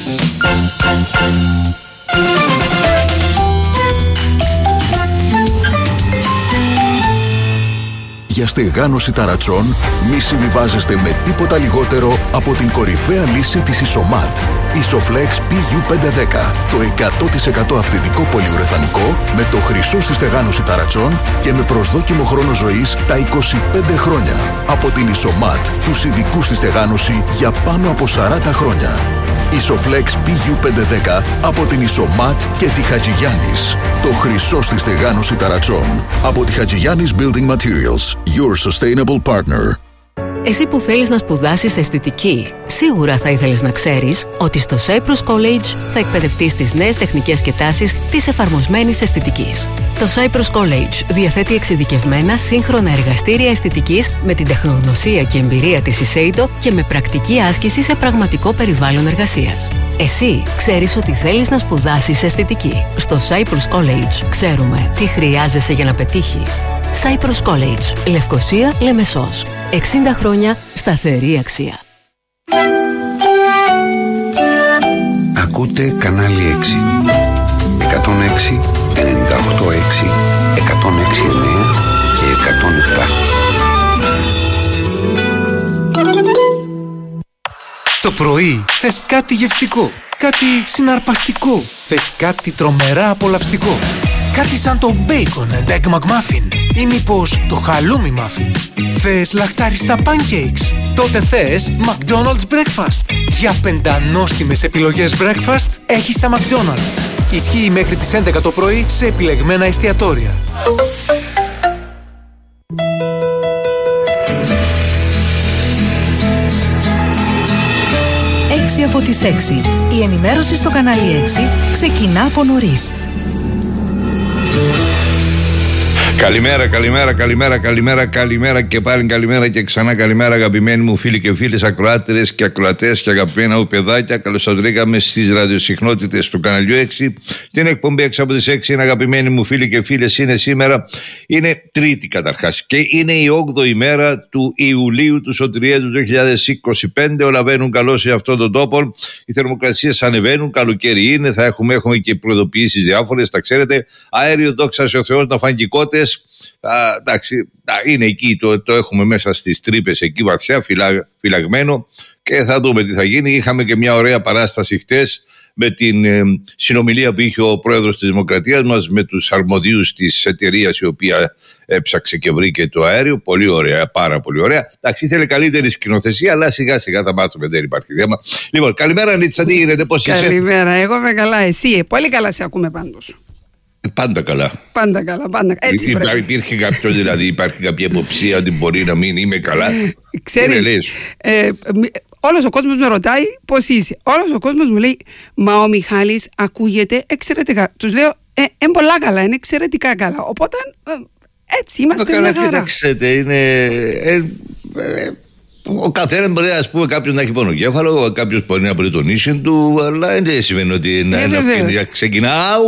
N: Για στεγάνωση ταρατσών μη συμβιβάζεστε με τίποτα λιγότερο από την κορυφαία λύση της Ισομάτ. Isoflex πι γιου πεντακόσια δέκα, το εκατό τοις εκατό αυθεντικό πολυουρεθανικό με το χρυσό στη στεγάνωση ταρατσών και με προσδόκιμο χρόνο ζωής τα είκοσι πέντε χρόνια. Από την Isomart, τους ειδικούς στη στεγάνωση για πάνω από σαράντα χρόνια. Isoflex πι γιου πεντακόσια δέκα από την Isomart και τη Χατζηγιάννης. Το χρυσό στη στεγάνωση ταρατσών. Από τη Χατζηγιάννης Building Materials. Your sustainable partner.
D: Εσύ που θέλεις να σπουδάσεις αισθητική, σίγουρα θα ήθελες να ξέρεις ότι στο Cyprus College θα εκπαιδευτείς τις νέες τεχνικές και τάσεις της εφαρμοσμένης αισθητικής. Το Cyprus College διαθέτει εξειδικευμένα σύγχρονα εργαστήρια αισθητικής με την τεχνογνωσία και εμπειρία της Shiseido και με πρακτική άσκηση σε πραγματικό περιβάλλον εργασίας. Εσύ ξέρεις ότι θέλεις να σπουδάσεις αισθητική. Στο Cyprus College ξέρουμε τι χρειάζεσαι για να πετύχεις. Cyprus College, Λευκοσία, Λεμεσός. εξήντα χρόνια σταθερή αξία.
E: Ακούτε κανάλι έξι. εκατόν έξι, ενενήντα οκτώ έξι, εκατόν έξι εννέα και εκατόν επτά.
T: Το πρωί θες κάτι γευστικό, κάτι συναρπαστικό, θες κάτι τρομερά απολαυστικό. Κάτι σαν το Bacon and Egg McMuffin ή μήπως το Halloumi Muffin. Θες λαχτάριστα pancakes? Τότε θες McDonald's Breakfast. Για πεντανόστιμες επιλογές breakfast έχεις τα McDonald's. Ισχύει μέχρι τις έντεκα το πρωί σε επιλεγμένα εστιατόρια.
A: έξι από τις έξι. Η ενημέρωση στο κανάλι έξι ξεκινά από νωρίς.
U: Καλημέρα, καλημέρα, καλημέρα, καλημέρα, καλημέρα και πάλι καλημέρα και ξανά καλημέρα, αγαπημένοι μου φίλοι και φίλες, ακροάτερες και ακροατές και αγαπημένα μου παιδάκια. Καλώς σας βρήκαμε στις ραδιοσυχνότητες του καναλιού έξι. Την εκπομπή έξι από τις έξι είναι, αγαπημένοι μου φίλοι και φίλες, είναι σήμερα, είναι Τρίτη καταρχάς και είναι η όγδοη μέρα του Ιουλίου του Σωτηριέτου δύο χιλιάδες είκοσι πέντε. Όλα βαίνουν καλώς σε αυτόν τον τόπο. Οι θερμοκρασίες ανεβαίνουν, καλοκαίρι είναι, θα έχουμε, έχουμε και προειδοποιήσεις διάφορες, τα ξέρετε. Αέριο, δόξα σε ο Θεός, ναυαγγικότες. Α, εντάξει, είναι εκεί, το, το έχουμε μέσα στις τρύπες εκεί βαθιά φυλα, φυλαγμένο και θα δούμε τι θα γίνει. Είχαμε και μια ωραία παράσταση χτες με την ε, συνομιλία που είχε ο πρόεδρος της Δημοκρατίας μας με τους αρμοδίους της εταιρείας η οποία έψαξε και βρήκε το αέριο. Πολύ ωραία, πάρα πολύ ωραία. Εντάξει, ήθελε καλύτερη σκηνοθεσία, αλλά σιγά σιγά θα μάθουμε, δεν υπάρχει θέμα. Λοιπόν, καλημέρα Νίτσα, τι γίνεται, πώς είσαι?
V: Καλημέρα, εγώ είμαι καλά, εσύ? Πολύ καλά σε ακούμε πάντως.
U: Πάντα καλά.
V: Πάντα καλά, πάντα. Έτσι
U: Υπά,
V: πρέπει.
U: Υπήρχε κάποιο, δηλαδή, υπάρχει κάποια υποψία ότι μπορεί να μην είμαι καλά?
V: Ξέρεις, ε, όλος ο κόσμος με ρωτάει πώς είσαι. Όλος ο κόσμος μου λέει, μα ο Μιχάλης ακούγεται εξαιρετικά. Τους λέω, ε, είναι πολλά καλά, είναι εξαιρετικά καλά. Οπότε, ε, έτσι είμαστε
U: καλά,
V: μια χαρά.
U: Κοιτάξτε, είναι... Ε, ε, ο καθένας μπορεί, ας πούμε, κάποιος να έχει πονοκέφαλο, κάποιος μπορεί να βρει τον ίσιο του, αλλά δεν σημαίνει ότι είναι ένα ευκαιρία. Ξεκινάω.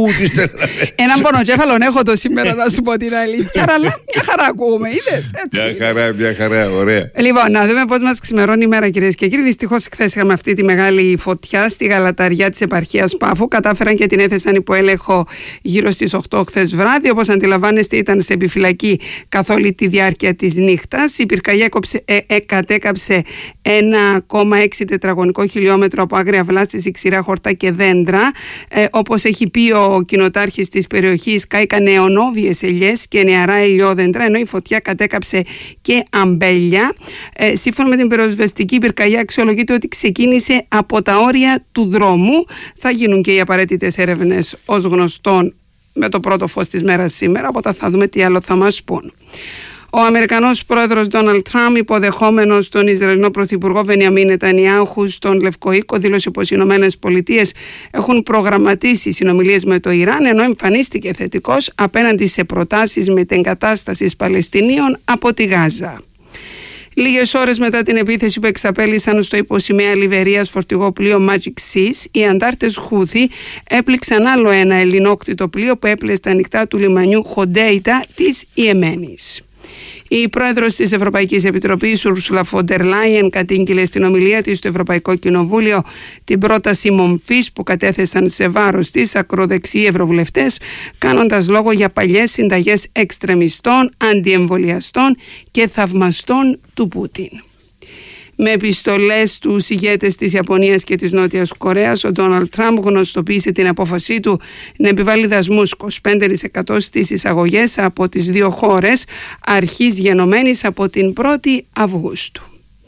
V: Έναν πονοκέφαλο έχω το σήμερα, να σου πω την αλήθεια. Αλλά μια χαρά ακούμε, είδες?
U: Μια χαρά, μια χαρά, ωραία.
V: Λοιπόν, να δούμε πώς μας ξημερώνει η μέρα, κυρίες και κύριοι. Δυστυχώς, χθες είχαμε αυτή τη μεγάλη φωτιά στη γαλαταριά της επαρχίας Πάφου. Κατάφεραν και την έθεσαν υπό έλεγχο γύρω στις οκτώ χθες βράδυ. Όπως αντιλαμβάνεστε, ήταν σε επιφυλακή καθ' όλη τη διάρκεια της νύχτας. Η πυρκαγιά έκοψε. Ε, ε, κατέκαψε ένα κόμμα έξι τετραγωνικό χιλιόμετρο από άγρια βλάστηση, ξηρά χορτά και δέντρα. Ε, όπως έχει πει ο κοινοτάρχης της περιοχής, κάηκαν αιωνόβιες ελιές και νεαρά ελιόδεντρα, ενώ η φωτιά κατέκαψε και αμπέλια. Ε, σύμφωνα με την πυροσβεστική, η πυρκαγιά αξιολογείται ότι ξεκίνησε από τα όρια του δρόμου. Θα γίνουν και οι απαραίτητες έρευνες, ως γνωστόν, με το πρώτο φως της μέρας σήμερα, οπότε θα δούμε τι άλλο θα μας πούν. Ο Αμερικανός πρόεδρος Ντόναλντ Τραμπ, υποδεχόμενος τον Ισραηλινό πρωθυπουργό Μπενιαμίν Νετανιάχου στον Λευκό Οίκο, δήλωσε πως οι Ηνωμένες Πολιτείες έχουν προγραμματίσει συνομιλίες με το Ιράν, ενώ εμφανίστηκε θετικός απέναντι σε προτάσεις μετεγκατάστασης Παλαιστινίων από τη Γάζα. Λίγες ώρες μετά την επίθεση που εξαπέλυσαν στο υποσημαία Λιβερίας φορτηγό πλοίο Magic Seas, οι αντάρτες Χούθι έπληξαν άλλο ένα ελληνόκτητο πλοίο που έπλεε στα ανοιχτά του λιμανιού Χοντέιτα της Ιεμένης. Η πρόεδρος της Ευρωπαϊκής Επιτροπής, Ursula von der Leyen, κατήγγειλε στην ομιλία της στο Ευρωπαϊκό Κοινοβούλιο την πρόταση μομφής που κατέθεσαν σε βάρος της ακροδεξιοί ευρωβουλευτές, κάνοντας λόγο για παλιές συνταγές εξτρεμιστών, αντιεμβολιαστών και θαυμαστών του Πούτιν. Με επιστολές στους ηγέτες της Ιαπωνίας και της Νότιας Κορέας, ο Ντόναλντ Τραμπ γνωστοποίησε την απόφασή του να επιβάλλει δασμούς είκοσι πέντε τοις εκατό στις εισαγωγές από τις δύο χώρες, αρχής γενομένης από την πρώτη Αυγούστου.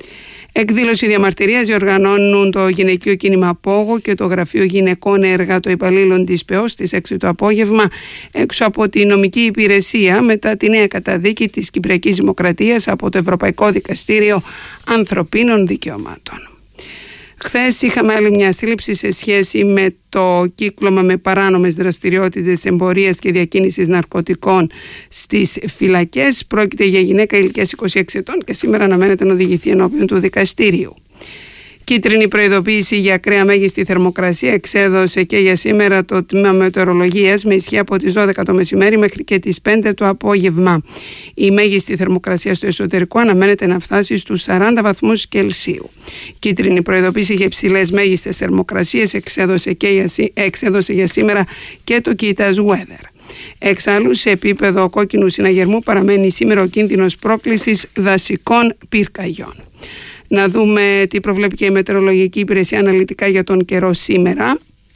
V: Εκδήλωση διαμαρτυρίας διοργανώνουν το Γυναικείο Κίνημα Πόγο και το Γραφείο Γυναικών Εργατοϊπαλλήλων της ΠΕΟ στις έξι το απόγευμα έξω από τη νομική υπηρεσία μετά τη νέα καταδίκη της Κυπριακής Δημοκρατίας από το Ευρωπαϊκό Δικαστήριο Ανθρωπίνων Δικαιωμάτων. Χθες είχαμε άλλη μια σύλληψη σε σχέση με το κύκλωμα με παράνομες δραστηριότητες εμπορίας και διακίνησης ναρκωτικών στις φυλακές. Πρόκειται για γυναίκα ηλικίας είκοσι έξι ετών και σήμερα αναμένεται να οδηγηθεί ενώπιον του δικαστήριου. Κίτρινη προειδοποίηση για ακραία μέγιστη θερμοκρασία εξέδωσε και για σήμερα το Τμήμα Μετεωρολογίας με ισχύ από τις δώδεκα το μεσημέρι μέχρι και τις πέντε το απόγευμα. Η μέγιστη θερμοκρασία στο εσωτερικό αναμένεται να φτάσει στους σαράντα βαθμούς Κελσίου. Κίτρινη προειδοποίηση για υψηλές μέγιστες θερμοκρασίες εξέδωσε, και για, εξέδωσε για σήμερα και το Kitas Weather. Εξάλλου, σε επίπεδο κόκκινου συναγερμού παραμένει σήμερα ο κίνδυνος πρόκλησης δασικών πυρκαγιών. Να δούμε τι προβλέπει και η Μετεωρολογική Υπηρεσία αναλυτικά για τον καιρό σήμερα.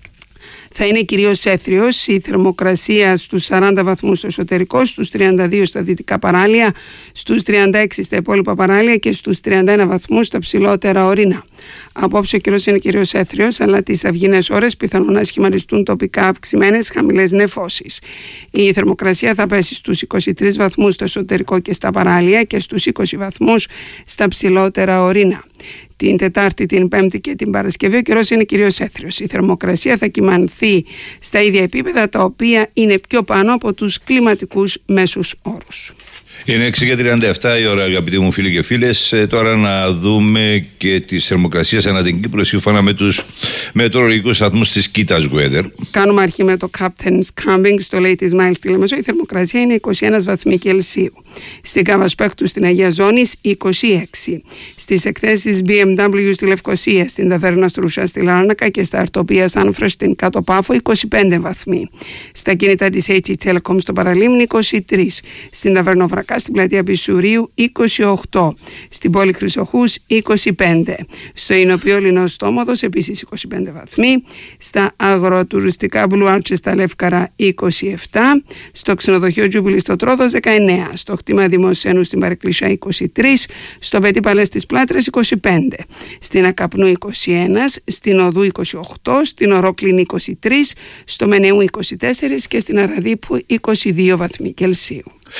V: Θα είναι κυρίως έθριος, η θερμοκρασία στους σαράντα βαθμούς στο εσωτερικό, στους τριάντα δύο στα δυτικά παράλια, στους τριάντα έξι στα υπόλοιπα παράλια και στους τριάντα ένα βαθμούς στα ψηλότερα ορεινά. Απόψε ο καιρός είναι κυρίως έθριος, αλλά τις αυγινές ώρες πιθανόν να σχηματιστούν τοπικά αυξημένες χαμηλές νεφώσεις. Η θερμοκρασία θα πέσει στους είκοσι τρεις βαθμούς στο εσωτερικό και στα παράλια και στους είκοσι βαθμούς στα ψηλότερα ορεινά. Την Τετάρτη, την Πέμπτη και την Παρασκευή ο καιρός είναι κυρίως έθριος. Η θερμοκρασία θα κυμανθεί στα ίδια επίπεδα, τα οποία είναι πιο πάνω από τους κλιματικούς μέσους όρους.
U: Είναι έξι και τριάντα επτά η ώρα, αγαπητοί μου φίλοι και φίλες. Ε, τώρα να δούμε και τις θερμοκρασίες ανά την Κύπρο σύμφωνα με τους μετεωρολογικούς σταθμούς της Kitas Weather.
V: Κάνουμε αρχή με το Captain's Camping στο Ladies Mile στη Λεμεσό. Η θερμοκρασία είναι είκοσι ένα βαθμοί Κελσίου. Στην Καβασπέκτου στην Αγία Ζώνης είκοσι έξι. Στις εκθέσεις μπι εμ ντάμπλιου στη Λευκοσία, στην Ταβέρνα Στρούσα στη Λάρνακα και στα Αρτοπία Σάνφρες στην Κάτω Πάφο είκοσι πέντε βαθμοί. Στα κινητά της έιτς τι Telecom στο Παραλίμνη είκοσι τρία. Στην Ταβέρνα Βρακά στην Πλατεία Πισουρίου είκοσι οκτώ. Στην πόλη Χρυσοχούς είκοσι πέντε. Στο Ινοποιό Λινοστόμοδος επίσης είκοσι πέντε βαθμοί. Στα αγροτουριστικά Blue Arches στα Λεύκαρα είκοσι επτά. Στο ξενοδοχείο Τζούμπιλι στο Τρόδος δεκαεννέα. Στο χτήμα Δημοσένου στην Παρεκκλησιά είκοσι τρία. Στο Πετή Παλές της Πλάτρες είκοσι πέντε. Στην Ακαπνού είκοσι ένα. Στην Οδού είκοσι οκτώ. Στην Ορόκληνη είκοσι τρία. Στο Μενεού είκοσι τέσσερα και στην Αραδίπου είκοσι δύο βαθμοί Κελσίου.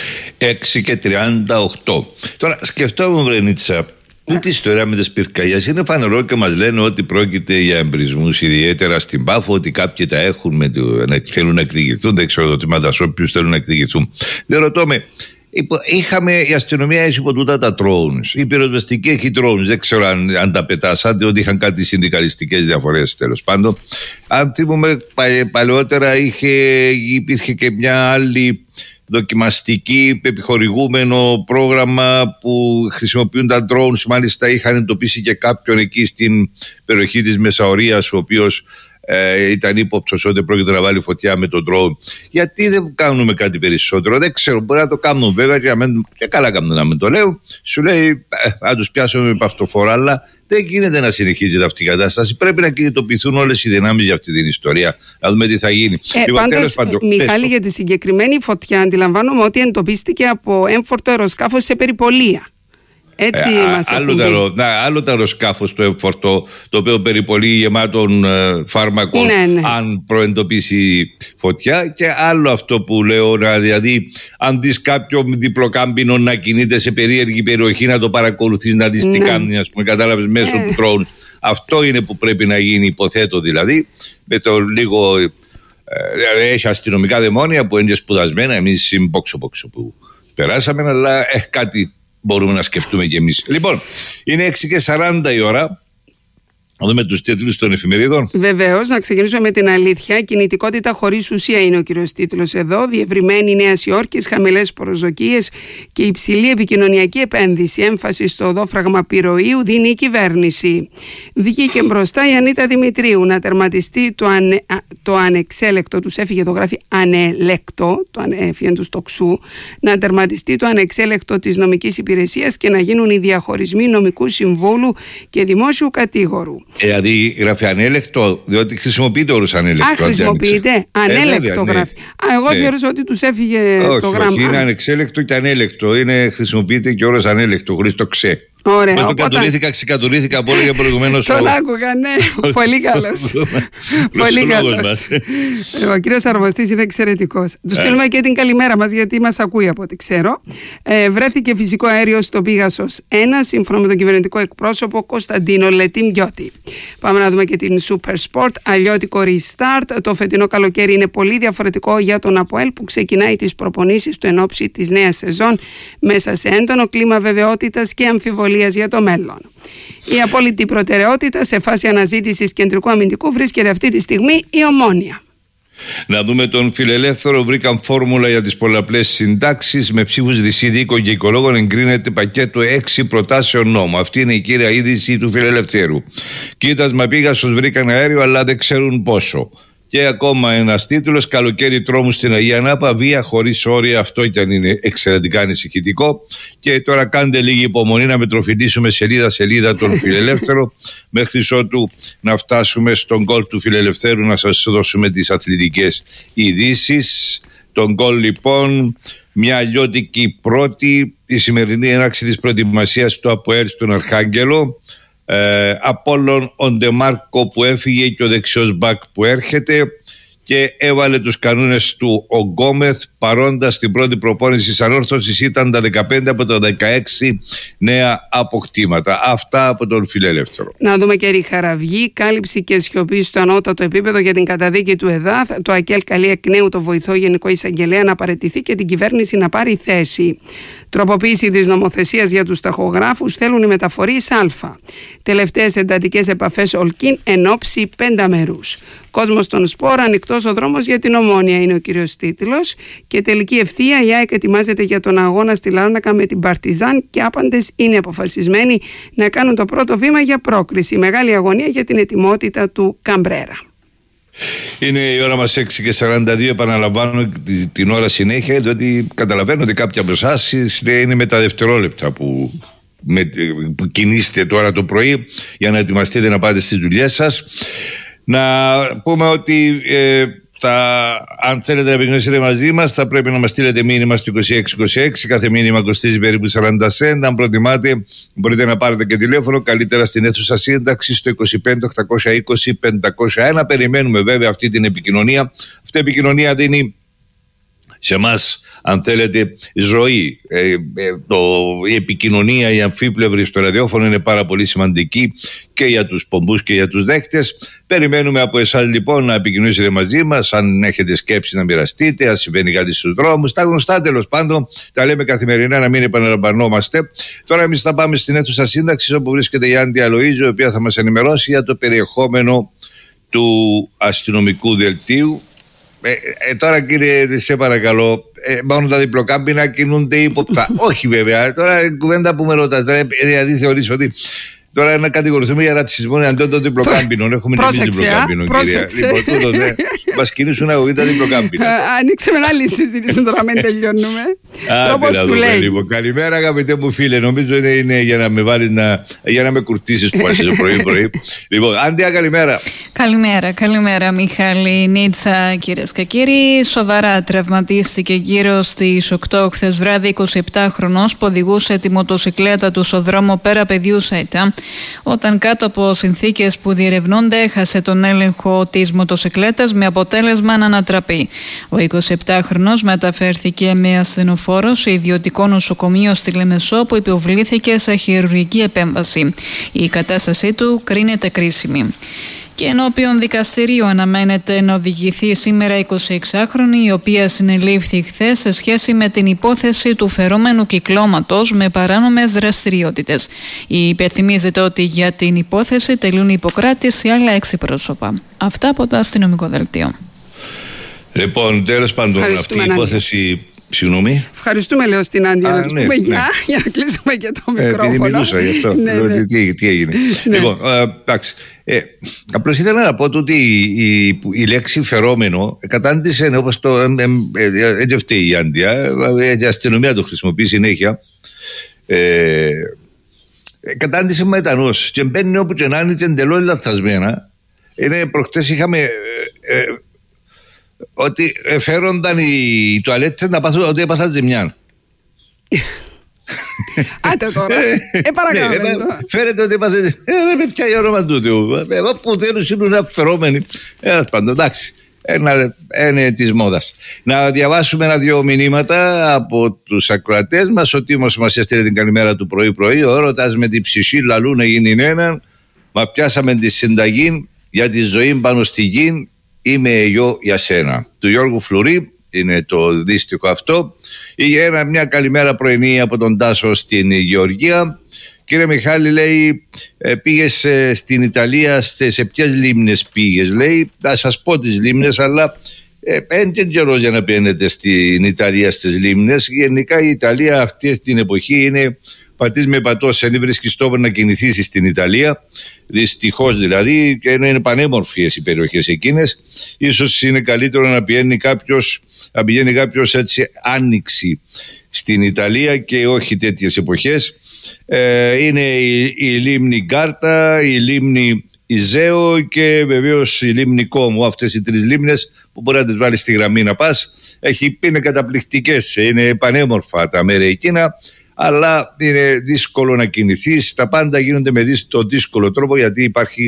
U: έξι και τριάντα οκτώ. Τώρα σκεφτόμουν, Βρενίτσα, τούτη η ιστορία με τις πυρκαγιές είναι φανερό και μας λένε ότι πρόκειται για εμπρισμούς, ιδιαίτερα στην Πάφο, ότι κάποιοι τα έχουν, με το, να θέλουν να εκδικηθούν. Δεν ξέρω το μαντασό ποιους θέλουν να εκδικηθούν. Δεν ρωτώ με. Είχαμε, η αστυνομία έχει υπό τούτα τα drones. Η πυροσβεστική έχει drones. Δεν ξέρω αν, αν τα πετάσατε, ότι είχαν κάτι συνδικαλιστικές διαφορές τέλος πάντων. Αν θυμούμε παλαιότερα είχε, υπήρχε και μια άλλη δοκιμαστική επιχορηγούμενο πρόγραμμα που χρησιμοποιούν τα drones. Μάλιστα είχαν εντοπίσει και κάποιον εκεί στην περιοχή της Μεσαωρίας, ο οποίος ε, ήταν ύποπτος ότι πρόκειται να βάλει φωτιά με τον drone. Γιατί δεν κάνουμε κάτι περισσότερο? Δεν ξέρω, μπορεί να το κάνουν βέβαια και, μην, και καλά κάνουν να μην το λέω. Σου λέει ε, αν τους πιάσουμε με παυτοφορά, αλλά δεν γίνεται να συνεχίζεται αυτή η κατάσταση. Πρέπει να κινητοποιηθούν όλες οι δυνάμεις για αυτή την ιστορία. Να δούμε τι θα γίνει.
V: Ε, λοιπόν, πάντως, πάντων, Μιχάλη, για τη συγκεκριμένη φωτιά αντιλαμβάνομαι ότι εντοπίστηκε από έμφορτο αεροσκάφος σε περιπολία. Έτσι ε, μας άλλο, τα,
U: να, άλλο το αεροσκάφος το έμφορτο, το οποίο περιπολεί γεμάτων ε, φάρμακων,
V: ναι, ναι.
U: αν προεντοπίσει φωτιά, και άλλο αυτό που λέω, δηλαδή αν δεις κάποιο διπλοκάμπινο να κινείται σε περίεργη περιοχή, να το παρακολουθείς, να δεις ναι. τι κάνει, ας πούμε, κατάλαβες, μέσω ε. του drone. Αυτό είναι που πρέπει να γίνει, υποθέτω, δηλαδή με το λίγο ε, δηλαδή έχει αστυνομικά δαιμόνια που είναι και σπουδασμένα, εμείς συμπόξο πόξο που περάσαμε, αλλά ε, κάτι μπορούμε να σκεφτούμε κι εμείς. Λοιπόν, είναι έξι και σαράντα η ώρα. Να δούμε τους τίτλους των εφημερίδων.
V: Βεβαίως, να ξεκινήσουμε με την αλήθεια. Κινητικότητα χωρίς ουσία είναι ο κύριος τίτλος εδώ. Διευρυμένη Νέας Υόρκης, χαμηλές προσδοκίες και υψηλή επικοινωνιακή επένδυση. Έμφαση στο οδόφραγμα πυροίου δίνει η κυβέρνηση. Βγήκε μπροστά η Ανίτα Δημητρίου να τερματιστεί το, ανε, το ανεξέλεκτο. Τους έφυγε εδώ, γράφει ανελέκτο, το έφυγε του τοξού. Να τερματιστεί το ανεξέλεκτο της νομικής υπηρεσίας και να γίνουν οι διαχωρισμοί νομικού συμβούλου και δημόσιου κατήγορου.
U: Δηλαδή γράφει ανέλεκτο, διότι χρησιμοποιείται όρος ανέλεκτο.
V: Α, χρησιμοποιείται. Ανέλεκτο ε, γράφει. Ναι. Α, εγώ ναι. θεώρησα ότι τους έφυγε
U: όχι,
V: το γράμμα.
U: Όχι, είναι ανεξέλεκτο και ανέλεκτο. Είναι, χρησιμοποιείται και όρος ανέλεκτο, χωρίς το ξέ.
V: Ωραία.
U: Με το
V: Οπότε...
U: κατουρήθηκα, ξεκατουρήθηκα από όλο και προηγουμένως.
V: Τον άκουγα, ναι. Πολύ καλός. Πολύ καλός. Ο κύριος Αρμοστής είναι εξαιρετικός. Του στείλουμε και την καλημέρα μας, γιατί μας ακούει από ό,τι ξέρω. Ε, βρέθηκε φυσικό αέριο στο Πίγασος ένα, σύμφωνα με τον κυβερνητικό εκπρόσωπο Κωνσταντίνο Λετιμιώτη. Πάμε να δούμε και την Super Sport. Αλλιώτικο restart. Το φετινό καλοκαίρι είναι πολύ διαφορετικό για τον ΑΠΟΕΛ, που ξεκινάει τις προπονήσεις του εν ώψη της νέας σεζόν μέσα σε έντονο κλίμα βεβαιότητας και αμφιβολίας για το μέλλον. Η απόλυτη προτεραιότητα σε φάση αναζήτησης κεντρικού αμυντικού βρίσκεται αυτή τη στιγμή η Ομόνοια.
U: Να δούμε τον Φιλελεύθερο. Βρήκαν φόρμουλα για τις πολλαπλές συντάξεις. Με ψήφους δυσίδικων και οικολόγων εγκρίνεται πακέτο έξι προτάσεων νόμου. Αυτή είναι η κύρια είδηση του Φιλελευθέρου. Κοίτασμα Πίγασος, βρήκαν αέριο, αλλά δεν ξέρουν πόσο. Και ακόμα ένας τίτλος: καλοκαίρι τρόμου στην Αγία Νάπα, βία χωρίς όρια. Αυτό κι αν είναι εξαιρετικά ανησυχητικό. Και τώρα κάντε λίγη υπομονή να μετροφιλήσουμε σελίδα-σελίδα τον Φιλελεύθερο, μέχρι ότου να φτάσουμε στον γκολ του Φιλελευθέρου να σας δώσουμε τις αθλητικές ειδήσεις. Τον γκολ λοιπόν, μια αλλιώτικη πρώτη, η σημερινή έναρξη της προετοιμασίας του ΑΠΟΕΛ στον Αρχάγγελο. Ε, Απόλλων ο Ντεμάρκο που έφυγε και ο δεξιός μπακ που έρχεται, και έβαλε τους κανόνες του ο Γκόμεθ, παρόντας στην πρώτη προπόνηση της ανόρθωσης. Ήταν τα δεκαπέντε από τα δεκαέξι νέα αποκτήματα. Αυτά από τον Φιλελεύθερο.
V: Να δούμε και Ριχαραυγή. Κάλυψη και σιωπή στο ανώτατο επίπεδο για την καταδίκη του ΕΔΑΘ. Το ΑΚΕΛ καλεί εκ νέου το βοηθό Γενικό Εισαγγελέα να παραιτηθεί και την κυβέρνηση να πάρει θέση. Τροποποίηση της νομοθεσίας για τους ταχογράφους θέλουν οι μεταφορείς Α. Τελευταίες εντατικές επαφές Ολκίν εν ώψη πενταμερούς. Κόσμος των σπορ, ανοιχτός ο δρόμος για την Ομόνοια είναι ο κύριος τίτλος. Και τελική ευθεία, η ΑΕΚ ετοιμάζεται για τον αγώνα στη Λάρνακα με την Παρτιζάν και άπαντες είναι αποφασισμένοι να κάνουν το πρώτο βήμα για πρόκριση. Μεγάλη αγωνία για την ετοιμότητα του Καμπρέρα.
U: Είναι η ώρα μας έξι και σαράντα δύο. Επαναλαμβάνω την ώρα συνέχεια, διότι καταλαβαίνω ότι κάποια από εσάς είναι με τα δευτερόλεπτα που, με, που κινείστε τώρα το πρωί για να ετοιμαστείτε να πάτε στις δουλειές σας. Να πούμε ότι ε, τα, αν θέλετε να επικοινωνήσετε μαζί μας, θα πρέπει να μας στείλετε μήνυμα στο είκοσι έξι είκοσι έξι. Κάθε μήνυμα κοστίζει περίπου σαράντα σέντ. Αν προτιμάτε, μπορείτε να πάρετε και τηλέφωνο, καλύτερα στην αίθουσα σύνταξη στο είκοσι πέντε οκτακόσια είκοσι πεντακόσια ένα. Περιμένουμε βέβαια αυτή την επικοινωνία. Αυτή η επικοινωνία δίνει σε εμάς, αν θέλετε, ζωή. Ε, ε, το, η επικοινωνία, η αμφίπλευρη στο ραδιόφωνο είναι πάρα πολύ σημαντική και για τους πομπούς και για τους δέχτες. Περιμένουμε από εσάς λοιπόν να επικοινωνήσετε μαζί μας, αν έχετε σκέψη να μοιραστείτε, αν συμβαίνει κάτι στους δρόμους. Τα γνωστά τέλος πάντων, τα λέμε καθημερινά, να μην επαναλαμβανόμαστε. Τώρα εμείς θα πάμε στην αίθουσα σύνταξης, όπου βρίσκεται η Άντι Αλοΐζου, η οποία θα μας ενημερώσει για το περιεχόμενο του αστυνομικού δελτίου. Ε, ε, τώρα κύριε, σε παρακαλώ, ε, μόνο τα διπλοκάμπινα κινούνται ύποπτα. Όχι βέβαια, τώρα η κουβέντα που με ρωτάτε, δηλαδή θεωρείς ότι τώρα να κατηγορηθούμε για ρατσισμό εναντίον των διπλοκάμπινων. Έχουμε εμείς διπλοκάμπινο, κυρία. Λοιπόν, τούτο δε, μας κινήσουν αγωγή τα διπλοκάμπινα.
V: Ανοίξαμε μια άλλη συζήτηση, τώρα μην τελειώνουμε. Τρόπος του λέει.
U: Λοιπόν, καλημέρα αγαπητέ μου φίλε, νομίζω είναι, είναι για να με βάλεις να, για να με κουρτίσεις που πας το πρωί-πρωί. Λοιπόν, Άντια, καλημέρα.
B: Καλημέρα, καλημέρα Μιχάλη Νίτσα, κυρίες και κύριοι. Σοβαρά τραυματίστηκε γύρω στις οκτώ χθες βράδυ εικοσιεπτάχρονος που οδηγούσε τη μοτοσικλέτα του στο δρόμο πέρα παιδιού Σέιτα, όταν κάτω από συνθήκες που διερευνώνται έχασε τον έλεγχο της μοτοσικλέτας με αποτέλεσμα να ανατραπεί. Ο εικοσιεπτάχρονος μεταφέρθηκε με ασθενοφόρο σε ιδιωτικό νοσοκομείο στη Λεμεσό, που υποβλήθηκε σε χειρουργική επέμβαση. Η κατάστασή του κρίνεται κρίσιμη. Και ενώπιον δικαστηρίου αναμένεται να οδηγηθεί σήμερα η εικοσιεξάχρονη, η οποία συνελήφθη χθες σε σχέση με την υπόθεση του φερόμενου κυκλώματος με παράνομες δραστηριότητες. Υπενθυμίζεται ότι για την υπόθεση τελούν υποκράτηση άλλα έξι πρόσωπα. Αυτά από το αστυνομικό δελτίο.
U: Λοιπόν, τέλος πάντων, αυτή η υπόθεση. Συγγνώμη.
V: Ευχαριστούμε, λέω στην Άντια, να τους πούμε ναι. γεια, για να κλείσουμε και το μικρόφωνο.
U: Ε, επειδή μιλούσα γι' αυτό. ναι, ναι. Τι, τι έγινε. Ναι. Λοιπόν, ε, εντάξει. Ε, απλώς ήθελα να πω ότι η, η, η λέξη φερόμενο κατάντησε, όπως το ε, ε, έτσι αυτή η Άντια, η αστυνομία το χρησιμοποιεί συνέχεια, ε, κατάντησε μετανός και μπαίνει όπου και να είναι και εντελώς λαθασμένα. Είναι, προχτές είχαμε ε, ε, ότι φέρονταν οι τουαλέτες να πάθουν ότι έπαθαν ζημιά.
V: Άντε τώρα. Ε, παρακαλώ.
U: Ναι, φαίνεται ότι είπατε. Ε, με ποια η όνομα του Θεού. Ε, που δεν είναι αυτερόμενοι. Ε, πάντων, εντάξει. Ένα, είναι της μόδας. Να διαβάσουμε ένα-δυο μηνύματα από τους ακροατές μας. Ο Τίμος μας έστειλε την καλημέρα του πρωί-πρωί. Ο έρωτας με την ψυχή λαλού να γίνει έναν. Μα πιάσαμε τη συνταγή για τη ζωή πάνω στη γη. Είμαι εγώ για σένα. Του Γιώργου Φλουρί. Είναι το δύστιχο αυτό. Ένα, μια καλημέρα πρωινή από τον Τάσο στην Γεωργία. Κύριε Μιχάλη, λέει, πήγες στην Ιταλία, σε, σε ποιες λίμνες πήγες? Λέει, θα σας πω τις λίμνες, αλλά δεν είναι καιρός για να πηγαίνετε στην Ιταλία στις λίμνες. Γενικά η Ιταλία αυτή την εποχή είναι πατής με πατός, αν βρίσκεις τόπο να κινηθείς στην Ιταλία. Δυστυχώς δηλαδή, και είναι πανέμορφιες οι περιοχές εκείνες. Ίσως είναι καλύτερο να πηγαίνει κάποιος, να πηγαίνει κάποιος έτσι άνοιξη στην Ιταλία και όχι τέτοιες εποχές. Ε, είναι η, η λίμνη Γκάρτα, η λίμνη Ιζέο και βεβαίως η λίμνη Κόμο. Αυτές οι τρεις λίμνες που μπορεί να τις βάλεις στη γραμμή να πας. Έχει, είναι καταπληκτικές, είναι πανέμορφα τα μέρη εκείνα, αλλά είναι δύσκολο να κινηθείς. Τα πάντα γίνονται με το δύσκολο τρόπο, γιατί υπάρχει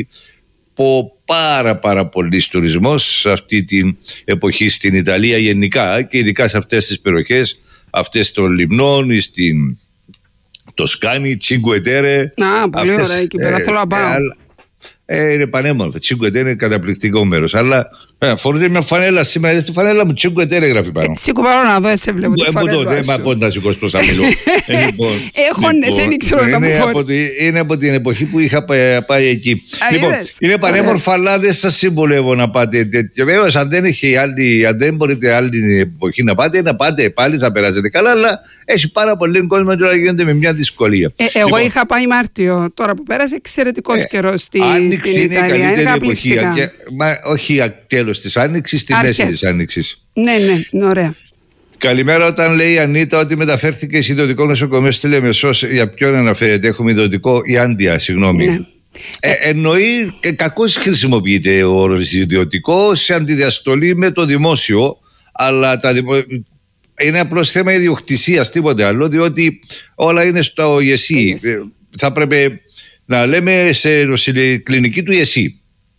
U: πάρα πάρα πολύ τουρισμός σε αυτή την εποχή στην Ιταλία γενικά, και ειδικά σε αυτές τις περιοχές, αυτές των λιμνών, στην Τοσκάνη, Τσίνκουε Τέρε.
V: Α, πολύ αυτές, ωραία εκεί πέρα, ε, θέλω να πάω. Ε, ε, είναι
U: πανέμορφο. Τσίνκουε Τέρε είναι καταπληκτικό μέρος. Αλλά ε, φορείτε μια φανέλα σήμερα, είδες τη φανέλα μου, Τσίνκουε Τέρε γράφει πάνω.
V: Σήκω πάνω να δω, σε βλέπω τη φανέλα.
U: Ε, μα πότε να σηκώσει προς τα μιλώ.
V: Έχω νες, δεν ξέρω να μου φορεί.
U: Είναι από την εποχή που είχα πάει εκεί. Λοιπόν, είναι πανέμορφα, αλλά δεν σας συμβουλεύω να πάτε τέτοιο. Βέβαια, αν δεν μπορείτε άλλη εποχή να πάτε, να πάτε πάλι, θα περάσετε καλά, αλλά έχει πάρα πολύ κόσμο τώρα, γίνονται με μια δυσκολία.
V: Εγώ είχα πάει Μάρτιο, τώρα που πέρασε, εξαιρετικός καιρός στην
U: Άνοιξη είναι η καλύτερη εποχή. Όχι τέλος της Άνοιξης, στη μέση της Άνοιξης.
V: Ναι, ναι, ωραία.
U: Καλημέρα. Όταν λέει η Ανίτα ότι μεταφέρθηκε σε ιδιωτικό νοσοκομείο στη Λεμεσός, για ποιον αναφέρεται? Έχουμε ιδιωτικό, η Άντια, συγγνώμη. Ναι. Ε, εννοεί και κακώς χρησιμοποιείται ο όρος ιδιωτικό σε αντιδιαστολή με το δημόσιο, αλλά τα δημο... είναι απλώς θέμα ιδιοκτησίας, τίποτε άλλο, διότι όλα είναι στο ΙΕΣΥ. Ε, θα πρέπει να λέμε σε κλινική του ΙΕΣΥ.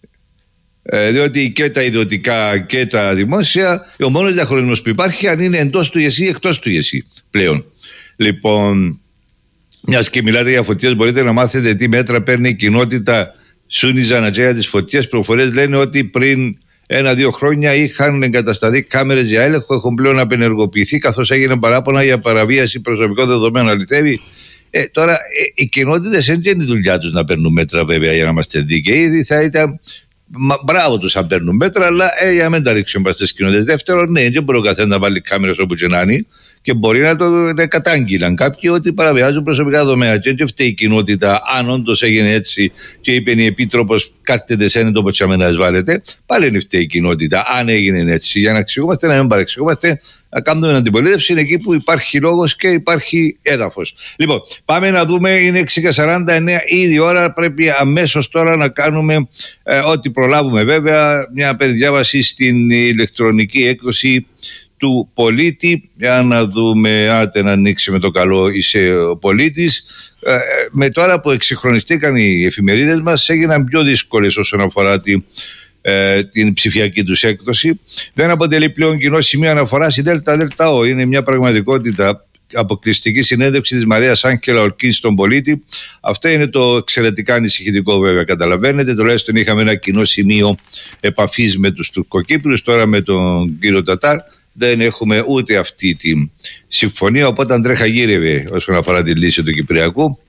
U: Ε, διότι και τα ιδιωτικά και τα δημόσια, ο μόνος διαχωρισμός που υπάρχει αν είναι εντός του ΙΕΣΥ ή εκτός του ΙΕΣΥ πλέον. Λοιπόν, μιας και μιλάτε για φωτιές, μπορείτε να μάθετε τι μέτρα παίρνει η κοινότητα Σούνιζα Νατζέα της φωτιές. Προφορές λένε ότι πριν ένα-δύο χρόνια είχαν εγκατασταθεί κάμερες για έλεγχο, έχουν πλέον απενεργοποιηθεί, καθώς έγινε παράπονα για παραβίαση προσωπικών δεδομένων. Αληθεύει? Ε, τώρα, ε, οι κοινότητες δεν είναι η δουλειά τους να παίρνουν μέτρα, βέβαια, για να είμαστε δίκαιοι. Θα ήταν. Μα, μπράβο τους αν παίρνουν μέτρα, αλλά ε, για να μην τα ρίξουν στις κοινότητες. Δεύτερον, ναι, δεν μπορεί ο καθένας να βάλει κάμερες όπου και να είναι, και μπορεί να το να κατάγγειλαν κάποιοι ότι παραβιάζουν προσωπικά δεδομένα. Και δεν φταίει η κοινότητα, αν όντως έγινε έτσι και είπε η Επίτροπος, κάθετε σε ένα τόπο τσάμε να βάλετε, πάλι είναι φταίει η κοινότητα, αν έγινε έτσι. Για να εξηγούμαστε, να μην παρεξηγούμαστε, να κάνουμε αντιπολίτευση είναι εκεί που υπάρχει λόγος και υπάρχει έδαφος. Λοιπόν, πάμε να δούμε, είναι έξι και σαράντα εννέα ήδη η ώρα, πρέπει αμέσως τώρα να κάνουμε ε, ό,τι προλάβουμε, βέβαια, μια περιδιάβαση στην ηλεκτρονική έκδοση του Πολίτη, για να δούμε, άτε να ανοίξει με το καλό, είσαι ο Πολίτης. Ε, με τώρα που εξυγχρονιστήκαν οι εφημερίδες μας, έγιναν πιο δύσκολες όσον αφορά την, ε, την ψηφιακή τους έκδοση. Δεν αποτελεί πλέον κοινό σημείο αναφοράς η ΔΕΛΤΑ-ΔΕΛΤΑΟ. Είναι μια πραγματικότητα. Αποκλειστική συνέντευξη της Μαρίας Άγγελα Ορκίν στον Πολίτη. Αυτό είναι το εξαιρετικά ανησυχητικό, βέβαια, καταλαβαίνετε. Τουλάχιστον είχαμε ένα κοινό σημείο επαφής με τους Τουρκοκύπριους. Τώρα με τον κύριο Τατάρ δεν έχουμε ούτε αυτή τη συμφωνία, οπότε αντρέχα γύρευε όσον αφορά τη λύση του Κυπριακού.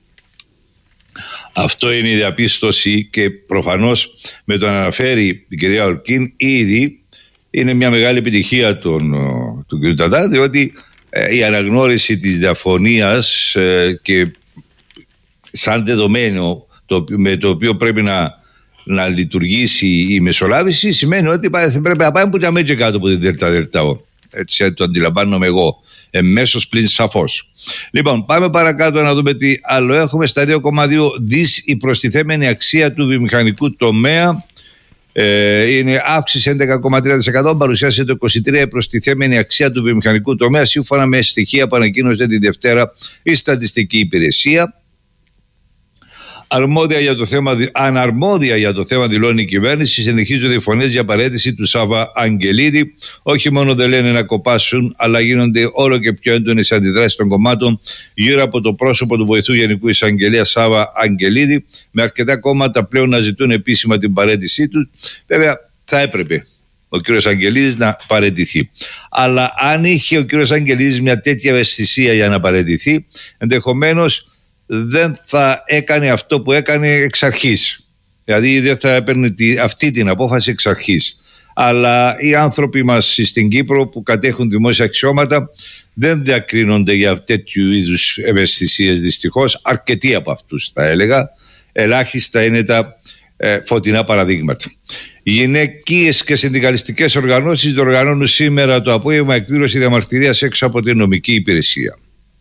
U: Αυτό είναι η διαπίστωση, και προφανώς με το να αναφέρει η κυρία Ορκίν ήδη είναι μια μεγάλη επιτυχία των, του κ. Τατάρ, διότι ε, η αναγνώριση της διαφωνίας ε, και σαν δεδομένο το, με το οποίο πρέπει να, να λειτουργήσει η μεσολάβηση, σημαίνει ότι πρέπει να πάμε που τα μέτια κάτω από την ΔΕΛΤΑ-ΔΕΛΤΑΟ. Έτσι το αντιλαμβάνομαι εγώ, εμέσως πλην σαφώς. Λοιπόν, πάμε παρακάτω να δούμε τι άλλο έχουμε. Στα δύο κόμμα δύο δις η προστιθέμενη αξία του βιομηχανικού τομέα. Ε, είναι αύξηση έντεκα κόμμα τρία τοις εκατό, παρουσιάζει το είκοσι τρία προστιθέμενη αξία του βιομηχανικού τομέα, σύμφωνα με στοιχεία που ανακοίνωσε τη Δευτέρα η Στατιστική Υπηρεσία. Αρμόδια για το θέμα, αναρμόδια για το θέμα δηλώνει η κυβέρνηση. Συνεχίζονται οι φωνές για παραίτηση του Σάβα Αγγελίδη. Όχι μόνο δεν λένε να κοπάσουν, αλλά γίνονται όλο και πιο έντονες αντιδράσεις των κομμάτων γύρω από το πρόσωπο του βοηθού Γενικού Εισαγγελέα Σάβα Αγγελίδη, με αρκετά κόμματα πλέον να ζητούν επίσημα την παραίτησή του. Βέβαια, θα έπρεπε ο κύριος Αγγελίδης να παραιτηθεί. Αλλά αν είχε ο κύριος Αγγελίδης μια τέτοια ευαισθησία για να παραιτηθεί, ενδεχομένως δεν θα έκανε αυτό που έκανε εξ αρχής. Δηλαδή δεν θα έπαιρνε τη, αυτή την απόφαση εξ αρχής. Αλλά οι άνθρωποι μας στην Κύπρο που κατέχουν δημόσια αξιώματα δεν διακρίνονται για τέτοιου είδους ευαισθησίες, δυστυχώς. Αρκετοί από αυτούς θα έλεγα. Ελάχιστα είναι τα ε, φωτεινά παραδείγματα. Οι γυναικείες και συνδικαλιστικές οργανώσεις διοργανώνουν σήμερα το απόγευμα εκδήλωση διαμαρτυρίας έξω από την νομική υπηρεσία.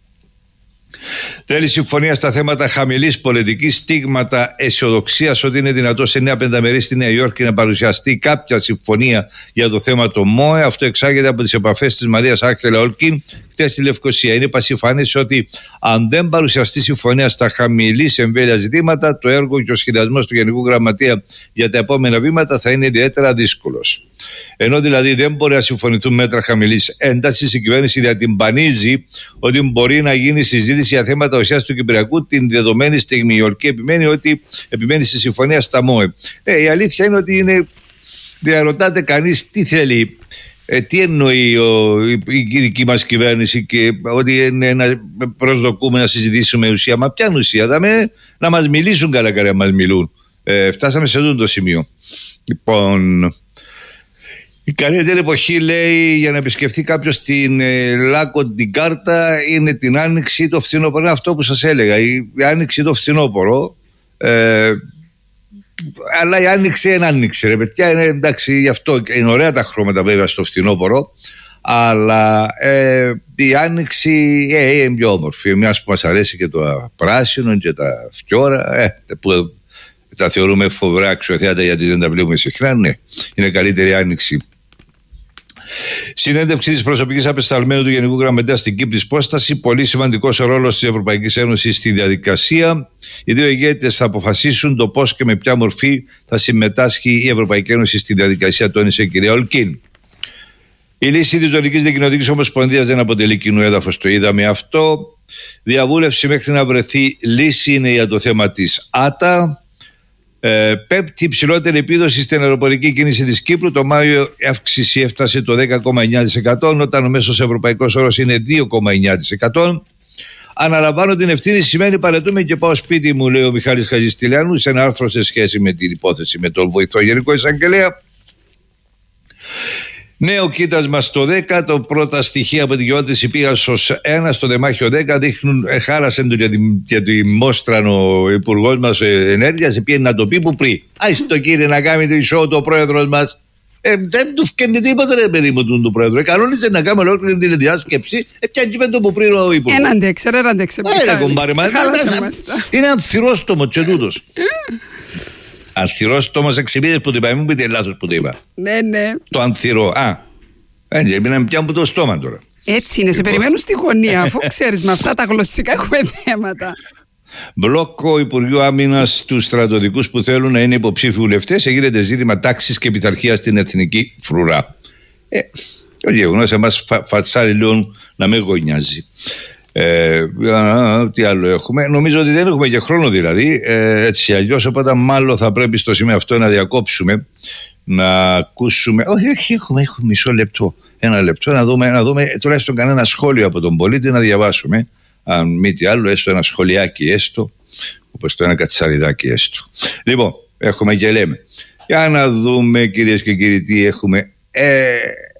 U: Θέλει συμφωνία στα θέματα χαμηλής πολιτικής, στίγματα αισιοδοξίας ότι είναι δυνατό σε νέα πενταμερή στη Νέα Υόρκη να παρουσιαστεί κάποια συμφωνία για το θέμα το ΜΟΕ. Αυτό εξάγεται από τις επαφές της Μαρίας Άχελα Όλκιν χτες στη Λευκοσία. Είναι πασιφανές ότι αν δεν παρουσιαστεί συμφωνία στα χαμηλής εμβέλειας ζητήματα, το έργο και ο σχεδιασμός του Γενικού Γραμματεία για τα επόμενα βήματα θα είναι ιδιαίτερα δύσκολος. Ενώ δηλαδή δεν μπορεί να συμφωνηθούν μέτρα χαμηλής έντασης, η κυβέρνηση διατυμπανίζει ότι μπορεί να γίνει συζήτηση για θέματα ουσιαστικά του Κυπριακού την δεδομένη στιγμή. Η Υόρκη επιμένει ότι επιμένει στη συμφωνία στα ΜΟΕ. Ε, η αλήθεια είναι ότι είναι, διαρωτάται κανείς τι θέλει, ε, τι εννοεί ο, η, η δική μας κυβέρνηση και ότι είναι να προσδοκούμε να συζητήσουμε ουσία. Μα ποια ουσία, δάμε να μας μιλήσουν καλά καλά, μας μιλούν. Ε, φτάσαμε σε αυτό το σημείο. Λοιπόν, η καλύτερη εποχή, λέει, για να επισκεφθεί κάποιος την ε, Λάκο την Κάρτα είναι την Άνοιξη ή το φθινόπωρο. Είναι αυτό που σας έλεγα, η, η Άνοιξη ή το φθινόπωρο. Ε, αλλά η Άνοιξη είναι Άνοιξη, ρε παιδιά, είναι, εντάξει, γι' αυτό είναι ωραία τα χρώματα βέβαια στο φθινόπωρο, αλλά ε, η Άνοιξη ε, είναι πιο όμορφη, μιας που μας αρέσει και το πράσινο και τα φιόρα, ε, που τα θεωρούμε φοβερά αξιοθέατα γιατί δεν τα βλέπουμε συχνά, ναι, είναι καλύτερη Άνοιξη. Συνέντευξη της προσωπικής απεσταλμένου του Γενικού Γραμματέα στην Κύπρης Πρόσταση. Πολύ σημαντικός ο ρόλος της Ευρωπαϊκής Ένωσης στη διαδικασία. Οι δύο ηγέτες θα αποφασίσουν το πώς και με ποια μορφή θα συμμετάσχει η Ευρωπαϊκή Ένωση στη διαδικασία, τόνισε η κυρία Ολκίν. Η λύση της Δυτικής Δικοινοτικής Ομοσπονδίας δεν αποτελεί κοινού έδαφος, το είδαμε αυτό. Διαβούλευση μέχρι να βρεθεί λύση είναι για το θέμα της ΆΤΑ. Ε, πέμπτη υψηλότερη επίδοση στην αεροπορική κίνηση της Κύπρου. Το Μάιο η αύξηση έφτασε το δέκα κόμμα εννιά τοις εκατό, όταν ο μέσος ευρωπαϊκός όρος είναι δύο κόμμα εννιά τοις εκατό. Αναλαμβάνω την ευθύνη σημαίνει παρετούμε και πάω σπίτι μου, λέει ο Μιχάλης Χατζηστηλιάνου σε ένα άρθρο σε σχέση με την υπόθεση με τον βοηθό Γενικό Εισαγγελέα. Νέο κοίτασμα στο δέκα. Το πρώτα στοιχεία από την γεώτηση πήγαν ως ένα στο δεμάχιο δέκα. Δείχνουν, χάλασε το για τη Μόστρανο ο υπουργός μας ενέργειας. Πήγαινε να το πει που πριν. Άισε το κύριε να κάνει το ισό το πρόεδρος μας. Ε, δεν του φτιάχνει τίποτα, ρε παιδί μου, του πρόεδρου. Κανόνιζε να κάνουμε ολόκληρη την διάσκεψη. Ε, πια και το που πριν ο υπουργός.
V: Έναν αντέξε, ρε, αντέξε. Είναι
U: ανθυρόστομο τσετούτος. Ανθυρόστομος εξυπίδες που το είπα, μην πείτε λάθος που το είπα.
V: Ναι, ναι.
U: Το ανθυρό. Α, έτσι, έμειναμε πια από το στόμα τώρα.
V: Έτσι είναι, σε περιμένουν στη γωνία, αφού ξέρεις με αυτά τα γλωσσικά έχουμε θέματα.
U: Μπλόκο Υπουργείου Άμυνας στους στρατιωτικούς που θέλουν να είναι υποψήφιοι βουλευτές. Έγινε ζήτημα τάξης και πειθαρχίας στην εθνική φρουρά. Ε, το γεγονός εμάς φα, φατσάρει λίγο να μην γωνιάζει. Ε, α, τι άλλο έχουμε? Νομίζω ότι δεν έχουμε και χρόνο δηλαδή, ε, έτσι αλλιώς, οπότε μάλλον θα πρέπει στο σημείο αυτό να διακόψουμε, να ακούσουμε. Όχι, έχουμε, έχουμε μισό λεπτό, ένα λεπτό να δούμε, να δούμε τουλάχιστον κανένα σχόλιο από τον πολίτη να διαβάσουμε, αν μη τι άλλο, έστω ένα σχολιάκι έστω, όπως το ένα κατσαριδάκι έστω. Λοιπόν, έχουμε και λέμε, για να δούμε κυρίες και κύριοι τι έχουμε. ε,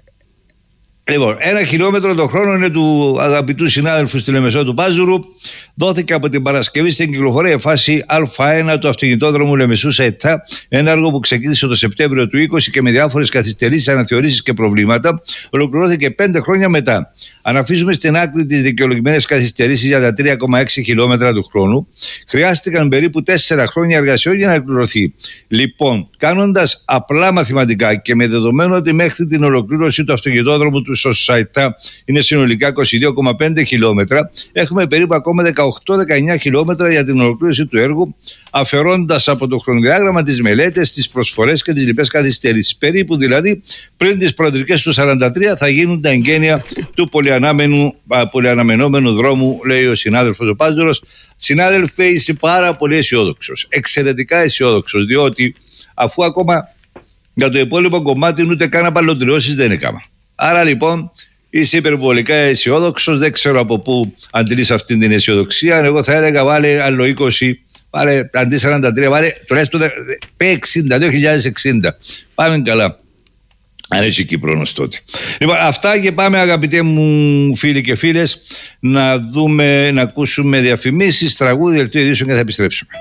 U: Λοιπόν, ένα χιλιόμετρο το χρόνο είναι του αγαπητού συνάδελφου στη Λεμεσό του Πάζουρου. δόθηκε από την Παρασκευή στην κυκλοφορία η φάση Α ένα του αυτοκινητόδρομου Λεμεσού ΣΑΙΤΑ, ένα έργο που ξεκίνησε το Σεπτέμβριο του είκοσι και με διάφορες καθυστερήσεις, αναθεωρήσεις και προβλήματα ολοκληρώθηκε πέντε χρόνια μετά. Αν αφήσουμε στην άκρη τις δικαιολογημένες καθυστερήσεις για τα τρία κόμμα έξι χιλιόμετρα του χρόνου, χρειάστηκαν περίπου τέσσερα χρόνια εργασιών για να ολοκληρωθεί. Λοιπόν, κάνοντας απλά μαθηματικά και με δεδομένο ότι μέχρι την ολοκλήρωση του αυτοκινητόδρομου του ΣΑΙΤΑ είναι συνολικά είκοσι δύο κόμμα πέντε χιλιόμετρα, έχουμε περίπου ακόμα δεκαοκτώ με δεκαεννιά χιλιόμετρα για την ολοκλήρωση του έργου, αφαιρώντας από το χρονοδιάγραμμα τις μελέτες, τις προσφορές και τις λοιπές καθυστερήσεις. Περίπου δηλαδή πριν τις προεδρικές του σαράντα τρία θα γίνουν τα εγγένεια του πολυαναμενόμενου δρόμου, λέει ο συνάδελφος ο Πάζουρος. Συνάδελφε, είσαι πάρα πολύ αισιόδοξος, εξαιρετικά αισιόδοξος, διότι αφού ακόμα για το υπόλοιπο κομμάτι ούτε καν απαλωτριώσεις δεν είναι κάμα. Άρα λοιπόν είσαι υπερβολικά αισιόδοξος, δεν ξέρω από πού αντιλείς αυτή την αισιοδοξία. Εγώ θα έλεγα βάλε άλλο είκοσι, βάλε αντί σαράντα τρία, βάλε τουλάχιστον εξήντα, δύο χιλιάδες εξήντα. Πάμε καλά. Αν έχει Κύπρονος τότε. Λοιπόν, αυτά και πάμε, αγαπητέ μου φίλοι και φίλες, να δούμε, να ακούσουμε διαφημίσεις, τραγούδι, δελτίο ειδήσεων και θα επιστρέψουμε.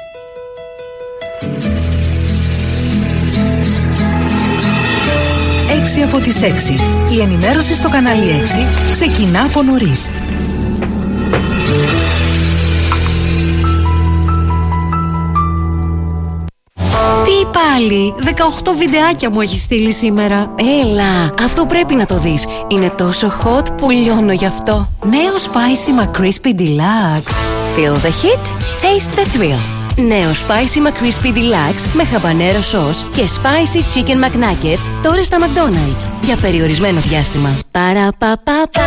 A: έξι από τις έξι. Η ενημέρωση στο κανάλι έξι ξεκινά από νωρίς.
J: Τι πάλι, δεκαοκτώ βιντεάκια μου έχει στείλει σήμερα.
D: Έλα, αυτό πρέπει να το δεις. Είναι τόσο hot που λιώνω γι' αυτό.
J: Νέο Spicy McCrispy Deluxe.
D: Feel the heat, taste the thrill. Νέο Spicy McCrispy Deluxe με χαμπανέρο σος και Spicy Chicken McNuggets τώρα στα McDonald's. Για περιορισμένο διάστημα. Παραπαπαπα.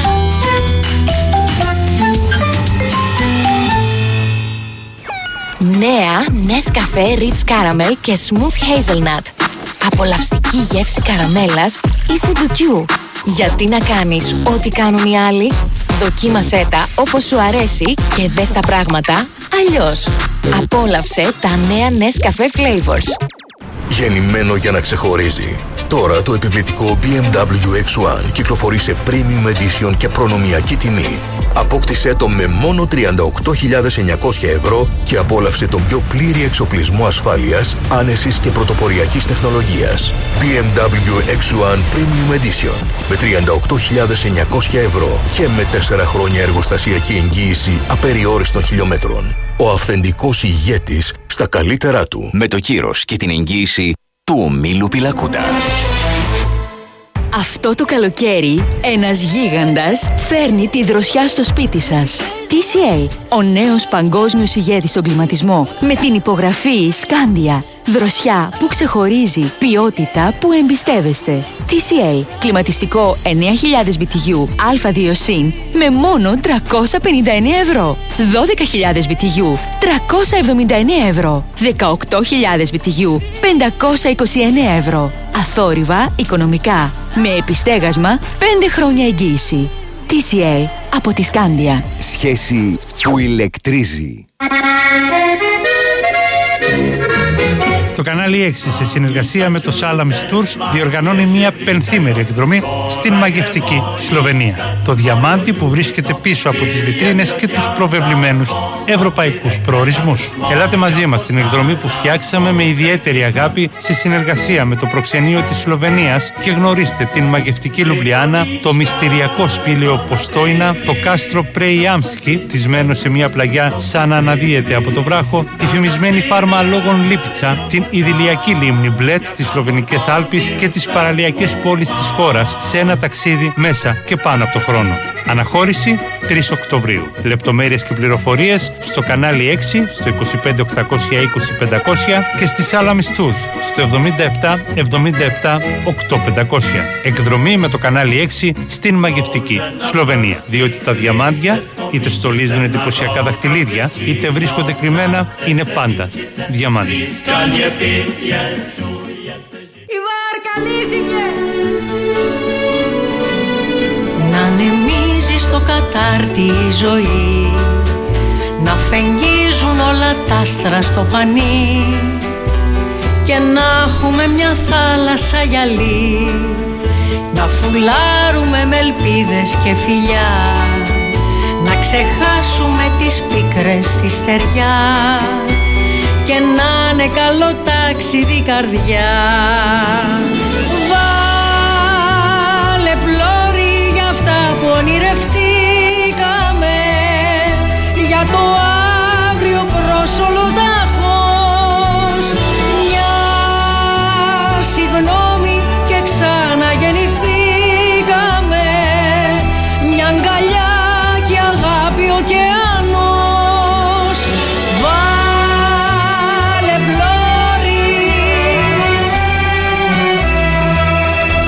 D: Νέα Nescafé Rich Caramel και Smooth Hazelnut. Απολαυστική γεύση καραμέλας ή φουντουκιού. Γιατί να κάνεις ό,τι κάνουν οι άλλοι? Δοκίμασέ τα όπως σου αρέσει και δες τα πράγματα αλλιώς. Απόλαυσε τα νέα Nescafé Flavors.
C: Γεννημένο για να ξεχωρίζει. Τώρα το επιβλητικό μπι εμ ντάμπλιου εξ ουάν κυκλοφορεί σε Premium Edition και προνομιακή τιμή. Απόκτησέ το με μόνο τριάντα οκτώ χιλιάδες εννιακόσια ευρώ και απόλαυσε τον πιο πλήρη εξοπλισμό ασφάλειας, άνεσης και πρωτοποριακής τεχνολογίας. μπι εμ ντάμπλιου εξ ουάν Premium Edition με τριάντα οκτώ χιλιάδες εννιακόσια ευρώ και με τέσσερα χρόνια εργοστασιακή εγγύηση απεριόριστων χιλιόμετρων. Ο αυθεντικός ηγέτης στα καλύτερά του.
F: Με το κύρος και την εγγύηση του ομίλου Πιλακούτα.
D: Αυτό το καλοκαίρι, ένας γίγαντας φέρνει τη δροσιά στο σπίτι σας. τι σι ελ, ο νέος παγκόσμιος ηγέτης στον κλιματισμό, με την υπογραφή Scandia. Δροσιά που ξεχωρίζει, ποιότητα που εμπιστεύεστε. τι σι ελ, κλιματιστικό εννέα χιλιάδες μπι τι γιου Α δύο συν με μόνο τριακόσια πενήντα εννέα ευρώ. δώδεκα χιλιάδες μπι τι γιου τριακόσια εβδομήντα εννέα ευρώ. δεκαοκτώ χιλιάδες μπι τι γιου πεντακόσια είκοσι εννέα ευρώ. Αθόρυβα, οικονομικά, με επιστέγασμα πέντε χρόνια εγγύηση. τι σι ελ από τη Scandia.
F: Σχέση που ηλεκτρίζει.
M: Το κανάλι έξι, σε συνεργασία με το Salamis Tours, διοργανώνει μια πενθήμερη εκδρομή στην μαγευτική Σλοβενία. Το διαμάντι που βρίσκεται πίσω από τις βιτρίνες και τους προβεβλημένους ευρωπαϊκούς προορισμούς. Ελάτε μαζί μας στην εκδρομή που φτιάξαμε με ιδιαίτερη αγάπη σε συνεργασία με το προξενείο της Σλοβενίας και γνωρίστε την μαγευτική Λουμπλιάνα, το μυστηριακό σπήλαιο Ποστόινα, το κάστρο Πρεϊάμσκι, τισμένο σε μια πλαγιά σαν να αναδύεται από το βράχο, τη φημισμένη φάρμα Λόγων Λίπιτσα, την ιδηλιακή λίμνη Μπλέτ στις Σλοβενικές Άλπεις και τις παραλιακές πόλεις της χώρας σε ένα ταξίδι μέσα και πάνω από το χρόνο. Αναχώρηση τρεις Οκτωβρίου. Λεπτομέρειες και πληροφορίες στο κανάλι έξι, στο είκοσι πέντε οκτακόσια είκοσι πεντακόσια και στη Salamis Tours στο εβδομήντα επτά εβδομήντα επτά οκτώ πεντακόσια. Εκδρομή με το κανάλι έξι στην μαγευτική Σλοβενία. Διότι τα διαμάντια είτε στολίζουν εντυπωσιακά δαχτυλίδια, είτε βρίσκονται κρυμμένα, είναι πάντα διαμάντια.
Q: Η βάρκα λύθηκε.
J: Να ανεμίζει στο κατάρτι η ζωή, να φεγγίζουν όλα τα άστρα στο πανί και να έχουμε μια θάλασσα γυαλί, να φουλάρουμε με ελπίδες και φιλιά,
G: να ξεχάσουμε τις πίκρες στη στεριά και να είναι καλό ταξίδι καρδιά. Βάλε πλώρη για αυτά που ονειρευτήκαμε, για το αύριο προς